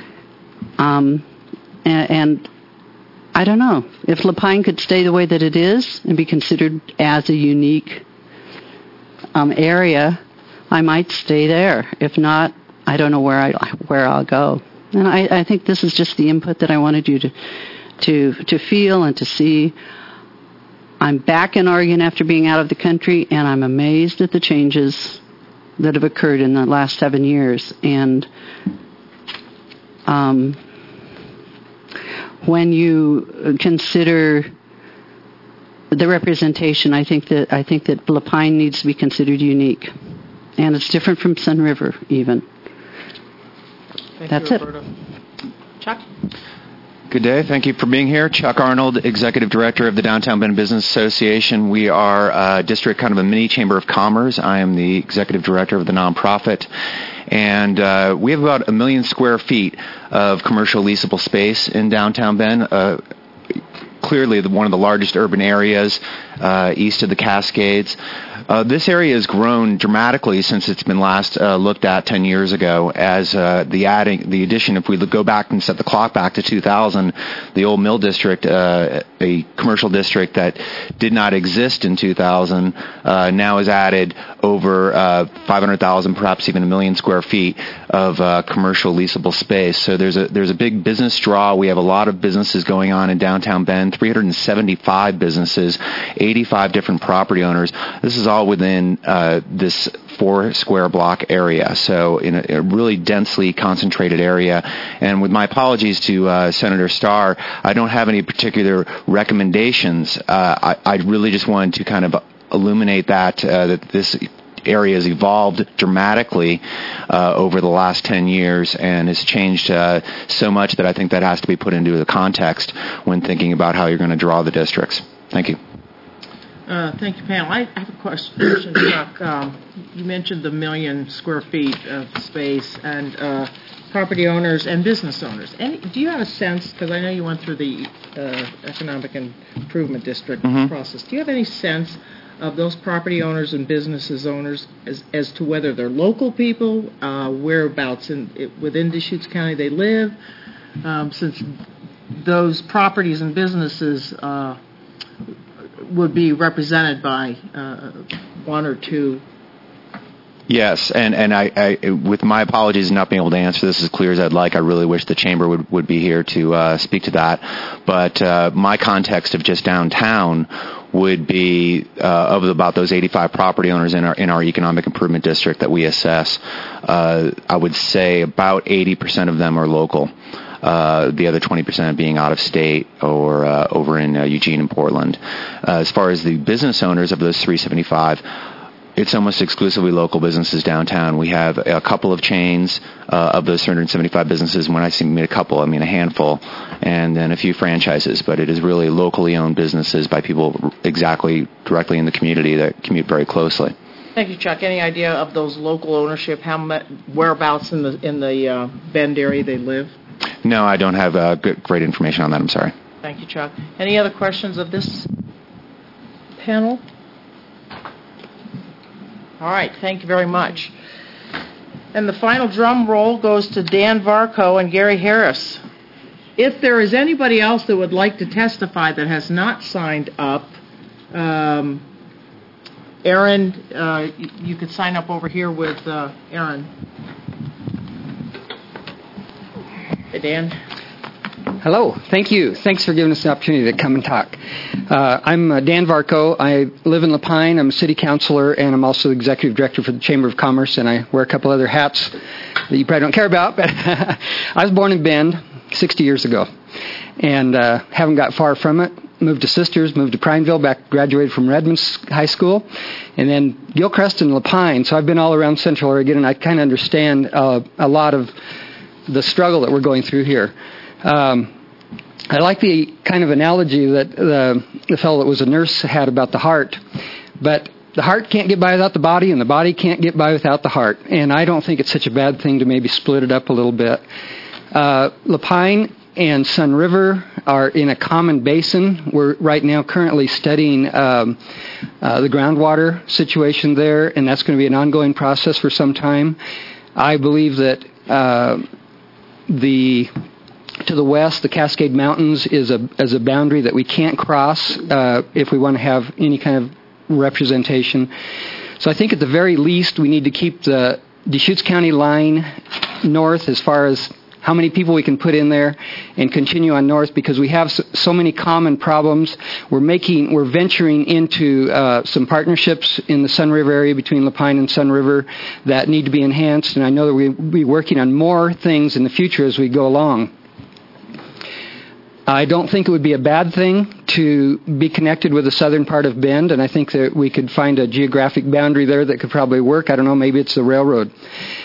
And I don't know. If Lapine could stay the way that it is and be considered as a unique area, I might stay there. If not, I don't know where I'll go. And I think this is just the input that I wanted you to feel and to see. I'm back in Oregon after being out of the country, and I'm amazed at the changes that have occurred in the last 7 years. And when you consider the representation, I think that Lapine needs to be considered unique, and it's different from Sunriver even. That's it. Chuck? Good day. Thank you for being here. Chuck Arnold, Executive Director of the Downtown Bend Business Association. We are a district, kind of a mini chamber of commerce. I am the Executive Director of the nonprofit. And we have about 1 million square feet of commercial leasable space in downtown Bend. Clearly one of the largest urban areas east of the Cascades. This area has grown dramatically since it's been last looked at 10 years ago as the addition, if we go back and set the clock back to 2000, the old Mill District, a commercial district that did not exist in 2000, now has added over 500,000, perhaps even 1 million square feet of commercial leasable space. So there's a big business draw. We have a lot of businesses going on in downtown Bend, 375 businesses, 85 different property owners. This is all within this 4 square block area, so in a really densely concentrated area. And with my apologies to Senator Starr, I don't have any particular recommendations. I really just wanted to kind of illuminate that this area has evolved dramatically over the last 10 years and has changed so much that I think that has to be put into the context when thinking about how you're going to draw the districts. Thank you. Thank you, panel. I have a question, Chuck. You mentioned the 1 million square feet of space and property owners and business owners. Do you have a sense, because I know you went through the Economic Improvement District process, do you have any sense of those property owners and businesses owners as to whether they're local people, whereabouts within Deschutes County they live, since those properties and businesses would be represented by 1 or 2? Yes, and I, with my apologies not being able to answer this as clear as I'd like, I really wish the chamber would be here to speak to that. But my context of just downtown would be of about those 85 property owners in our economic improvement district that we assess. I would say about 80% of them are local. The other 20% being out of state or over in Eugene and Portland. As far as the business owners of those 375, it's almost exclusively local businesses downtown. We have a couple of chains of those 375 businesses. When I mean a couple, I mean a handful, and then a few franchises. But it is really locally owned businesses by people directly in the community that commute very closely. Thank you, Chuck. Any idea of those local ownership? Whereabouts in the Bend area they live? No, I don't have great information on that. I'm sorry. Thank you, Chuck. Any other questions of this panel? All right, thank you very much. And the final drum roll goes to Dan Varco and Gary Harris. If there is anybody else that would like to testify that has not signed up, Aaron, you could sign up over here with Aaron. Hey, Dan. Hello. Thank you. Thanks for giving us the opportunity to come and talk. I'm Dan Varco. I live in Lapine. I'm a city councilor, and I'm also the executive director for the Chamber of Commerce, and I wear a couple other hats that you probably don't care about. But I was born in Bend 60 years ago, and haven't got far from it. Moved to Sisters, moved to Prineville, graduated from Redmond High School, and then Gilchrist and Lapine. So I've been all around Central Oregon, and I kind of understand a lot of the struggle that we're going through here. I like the kind of analogy that the fellow that was a nurse had about the heart, but the heart can't get by without the body, and the body can't get by without the heart. And I don't think it's such a bad thing to maybe split it up a little bit. Lapine and Sun River are in a common basin. We're right now currently studying the groundwater situation there, and that's going to be an ongoing process for some time. I believe that to the west, the Cascade Mountains is a boundary that we can't cross if we want to have any kind of representation. So I think at the very least we need to keep the Deschutes County line north as far as how many people we can put in there, and continue on north because we have so many common problems. We're venturing into some partnerships in the Sun River area between Lapine and Sun River that need to be enhanced, and I know that we'll be working on more things in the future as we go along. I don't think it would be a bad thing to be connected with the southern part of Bend, and I think that we could find a geographic boundary there that could probably work. I don't know, maybe it's the railroad.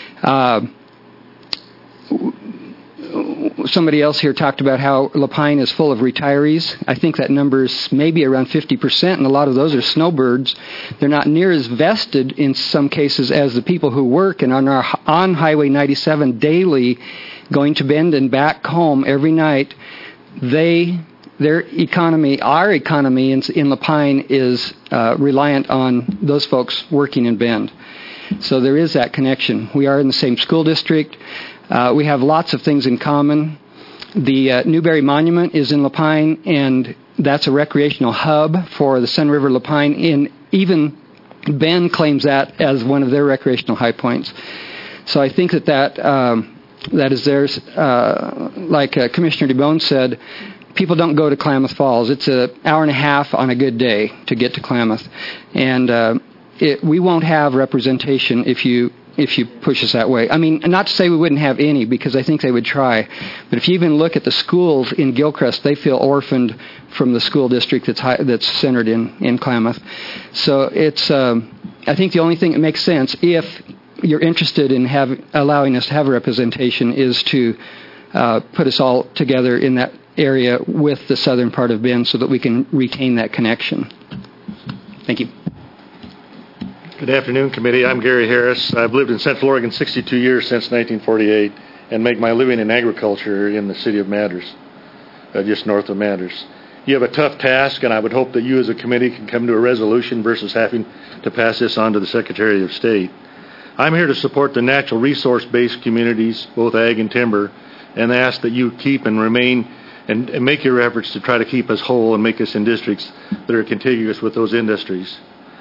Somebody else here talked about how Lapine is full of retirees. I think that number is maybe around 50%, and a lot of those are snowbirds. They're not near as vested in some cases as the people who work and on Highway 97 daily, going to Bend and back home every night. Their economy, our economy in Lapine is reliant on those folks working in Bend. So there is that connection. We are in the same school district. We have lots of things in common. The Newberry Monument is in Lapine, and that's a recreational hub for the Sun River Lapine. And even Bend claims that as one of their recreational high points. So I think that is theirs. Like Commissioner DeBone said, people don't go to Klamath Falls. It's an hour and a half on a good day to get to Klamath. And we won't have representation if you push us that way. I mean, not to say we wouldn't have any, because I think they would try. But if you even look at the schools in Gilchrist, they feel orphaned from the school district that's centered in Klamath. So it's, I think the only thing that makes sense, if you're interested in allowing us to have a representation, is to put us all together in that area with the southern part of Bend so that we can retain that connection. Thank you. Good afternoon, committee. I'm Gary Harris. I've lived in Central Oregon 62 years since 1948 and make my living in agriculture in the city of Matters, just north of Matters. You have a tough task, and I would hope that you as a committee can come to a resolution versus having to pass this on to the Secretary of State. I'm here to support the natural resource-based communities, both ag and timber, and ask that you keep and remain and make your efforts to try to keep us whole and make us in districts that are contiguous with those industries.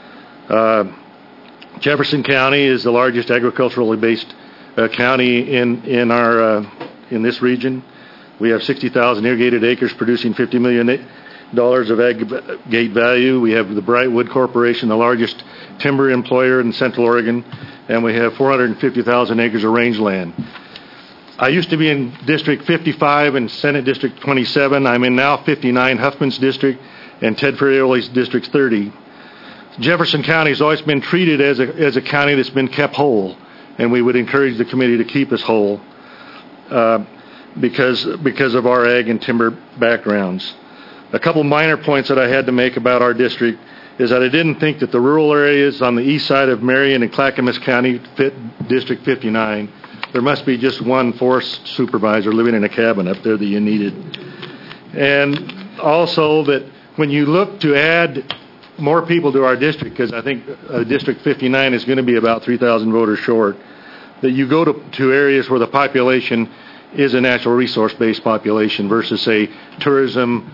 Jefferson County is the largest agriculturally based county in this region. We have 60,000 irrigated acres producing $50 million of aggregate value. We have the Brightwood Corporation, the largest timber employer in Central Oregon, and we have 450,000 acres of rangeland. I used to be in District 55 and Senate District 27. I'm in now 59, Huffman's District, and Ted Ferrioli's District 30. Jefferson County has always been treated as a county that's been kept whole, and we would encourage the committee to keep us whole because of our ag and timber backgrounds. A couple minor points that I had to make about our district is that I didn't think that the rural areas on the east side of Marion and Clackamas County fit District 59. There must be just one forest supervisor living in a cabin up there that you needed. And also that when you look to add more people to our district, because I think District 59 is going to be about 3,000 voters short, that you go to areas where the population is a natural resource-based population versus, say, tourism,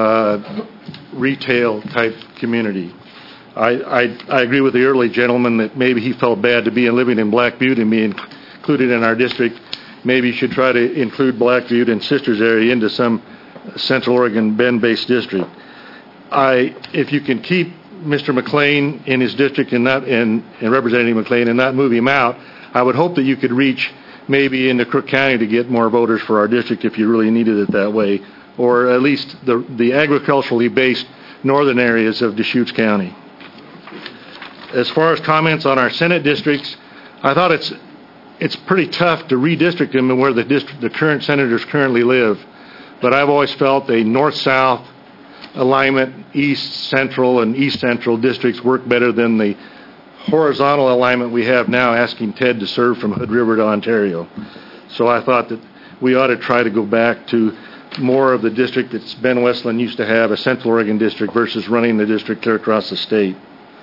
retail type community. I agree with the early gentleman that maybe he felt bad to be living in Black Butte and be included in our district. Maybe you should try to include Black Butte and Sisters area into some Central Oregon Bend-based district. If you can keep Mr. McLean in his district and Representative McLean and not move him out, I would hope that you could reach maybe into Crook County to get more voters for our district if you really needed it that way, or at least the agriculturally based northern areas of Deschutes County. As far as comments on our Senate districts, I thought it's pretty tough to redistrict them where the current senators currently live, but I've always felt a north-south alignment, east-central and east-central districts work better than the horizontal alignment we have now asking Ted to serve from Hood River to Ontario. So I thought that we ought to try to go back to more of the district that Ben Westland used to have, a Central Oregon district, versus running the district clear across the state.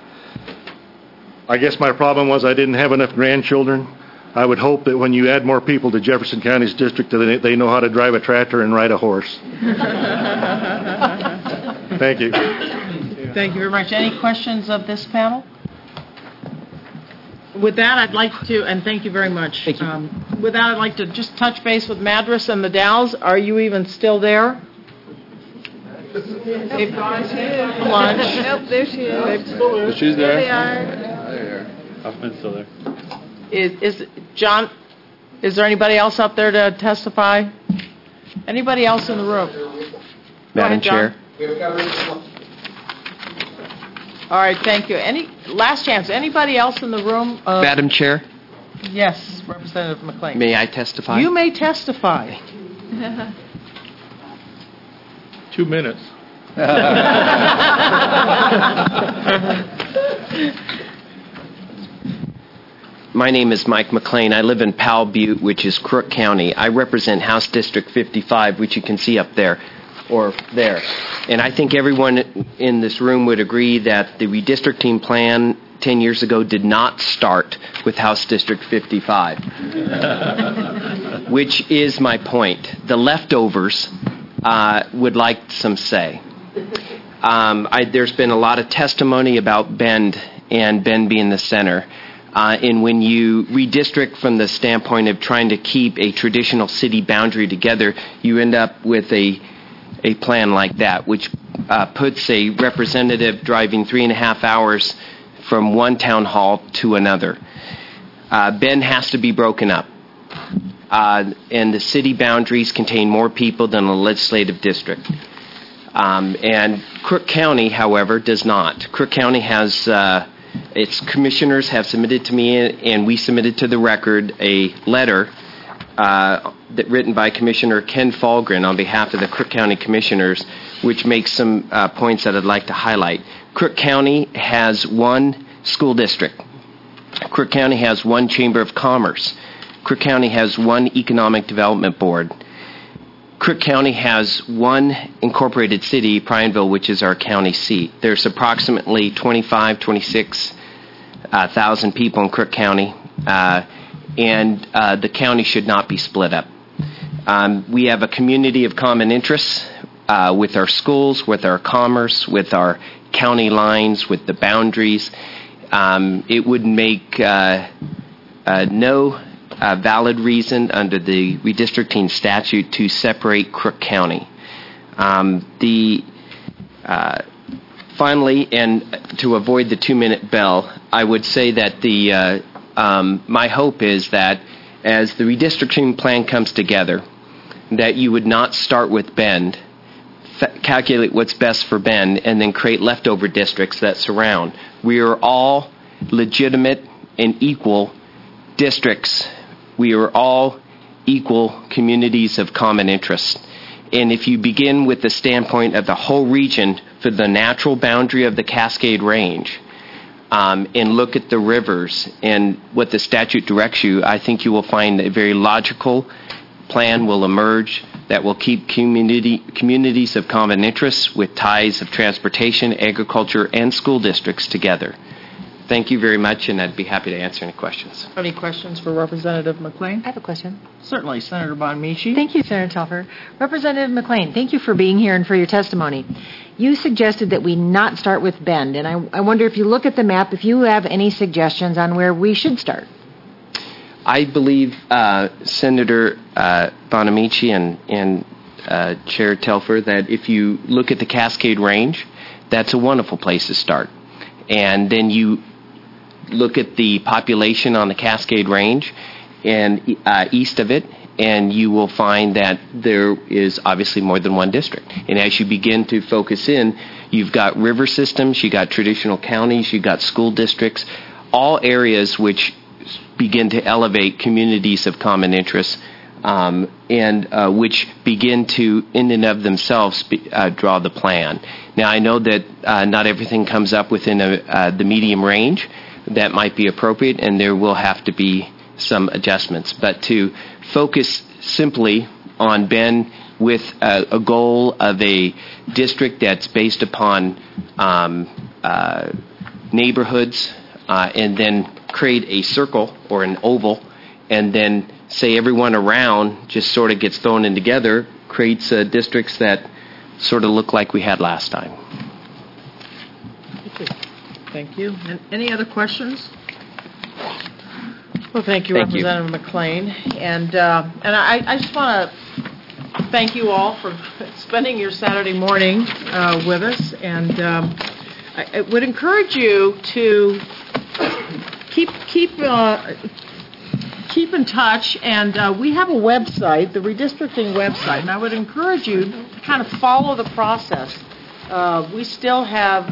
I guess my problem was I didn't have enough grandchildren. I would hope that when you add more people to Jefferson County's district, that they know how to drive a tractor and ride a horse. Thank you. Thank you very much. Any questions of this panel? With that, I'd like to, and thank you very much. Thank you. With that, I'd like to just touch base with Madras and the Dalles. Are you even still there? They've gone to lunch. Nope, there she is. She's there. There they are. Huffman's still there. Is John? Is there anybody else up there to testify? Anybody else in the room? Madam Chair. All right, thank you. Last chance. Anybody else in the room? Madam Chair. Yes, Representative McLean. May I testify? You may testify. 2 minutes. My name is Mike McLean. I live in Powell Butte, which is Crook County. I represent House District 55, which you can see up there or there. And I think everyone in this room would agree that the redistricting plan 10 years ago did not start with House District 55, which is my point. The leftovers would like some say. There's been a lot of testimony about Bend and Bend being the center. And when you redistrict from the standpoint of trying to keep a traditional city boundary together, you end up with a plan like that, which puts a representative driving 3.5 hours from one town hall to another. Bend has to be broken up. And the city boundaries contain more people than a legislative district. And Crook County, however, does not. Crook County has... its commissioners have submitted to me, and we submitted to the record a letter written by Commissioner Ken Falgren on behalf of the Crook County Commissioners, which makes some points that I'd like to highlight. Crook County has one school district. Crook County has one Chamber of Commerce. Crook County has one Economic Development Board. Crook County has one incorporated city, Prineville, which is our county seat. There's approximately 26,000 people in Crook County, and the county should not be split up. We have a community of common interests with our schools, with our commerce, with our county lines, with the boundaries. It would make no valid reason under the redistricting statute to separate Crook County. Finally, and to avoid the 2-minute bell, I would say that my hope is that as the redistricting plan comes together, that you would not start with Bend. calculate what's best for Bend and then create leftover districts that surround. We are all legitimate and equal districts. We are all equal communities of common interest. And if you begin with the standpoint of the whole region for the natural boundary of the Cascade Range, and look at the rivers and what the statute directs you, I think you will find a very logical plan will emerge that will keep communities of common interest with ties of transportation, agriculture, and school districts together. Thank you very much, and I'd be happy to answer any questions. Any questions for Representative McLean? I have a question. Certainly, Senator Bonamici. Thank you, Senator Telfer. Representative McLean, thank you for being here and for your testimony. You suggested that we not start with Bend, and I wonder if you look at the map, if you have any suggestions on where we should start. I believe Senator Bonamici and Chair Telfer that if you look at the Cascade Range, that's a wonderful place to start. And then you look at the population on the Cascade Range and east of it, and you will find that there is obviously more than one district. And as you begin to focus in, you've got river systems, you've got traditional counties, you've got school districts, all areas which begin to elevate communities of common interest and which begin to, in and of themselves, draw the plan. Now, I know that not everything comes up within the medium range. That might be appropriate, and there will have to be some adjustments. But to focus simply on Bend with a goal of a district that's based upon neighborhoods and then create a circle or an oval and then say everyone around just sort of gets thrown in together, creates districts that sort of look like we had last time. Thank you. And any other questions? Well, thank you, Thank you. Representative McLean. And I just want to thank you all for spending your Saturday morning with us. And I would encourage you to keep in touch. And we have a website, the redistricting website, and I would encourage you to kind of follow the process. We still have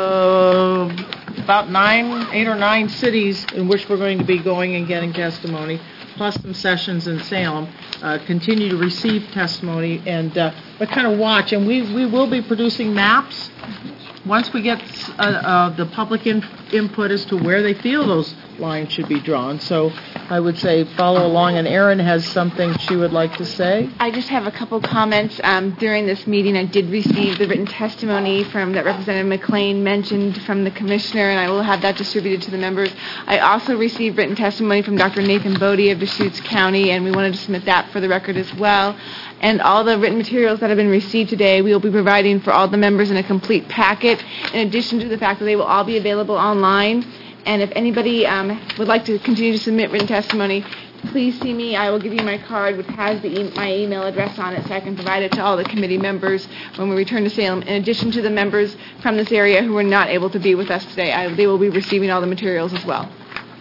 about 8 or 9 cities in which we're going to be going and getting testimony, plus some sessions in Salem. Continue to receive testimony and but kind of watch. And we will be producing maps once we get the public input as to where they feel those lines should be drawn. So I would say follow along, and Erin has something she would like to say. I just have a couple comments. During this meeting, I did receive the written testimony that Representative McLean mentioned from the commissioner, and I will have that distributed to the members. I also received written testimony from Dr. Nathan Bodie of Deschutes County, and we wanted to submit that for the record as well. And all the written materials that have been received today, we will be providing for all the members in a complete packet, in addition to the fact that they will all be available online. And if anybody would like to continue to submit written testimony, please see me. I will give you my card, which has my email address on it, so I can provide it to all the committee members when we return to Salem. In addition to the members from this area who were not able to be with us today, they will be receiving all the materials as well.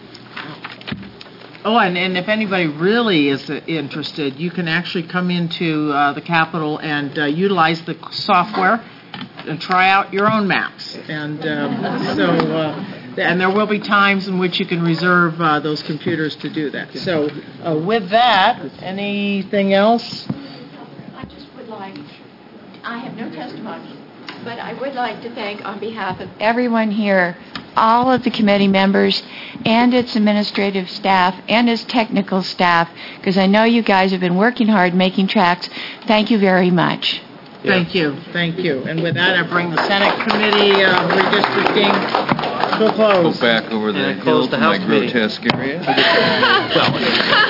Oh, and if anybody really is interested, you can actually come into the Capitol and utilize the software and try out your own maps. And and there will be times in which you can reserve those computers to do that. So with that, anything else? I have no testimony, but I would like to thank, on behalf of everyone here, all of the committee members and its administrative staff and its technical staff, because I know you guys have been working hard making tracks. Thank you very much. Thank you. And with that, I bring the Senate Committee redistricting to a close. Go back over the hill to my grotesque area.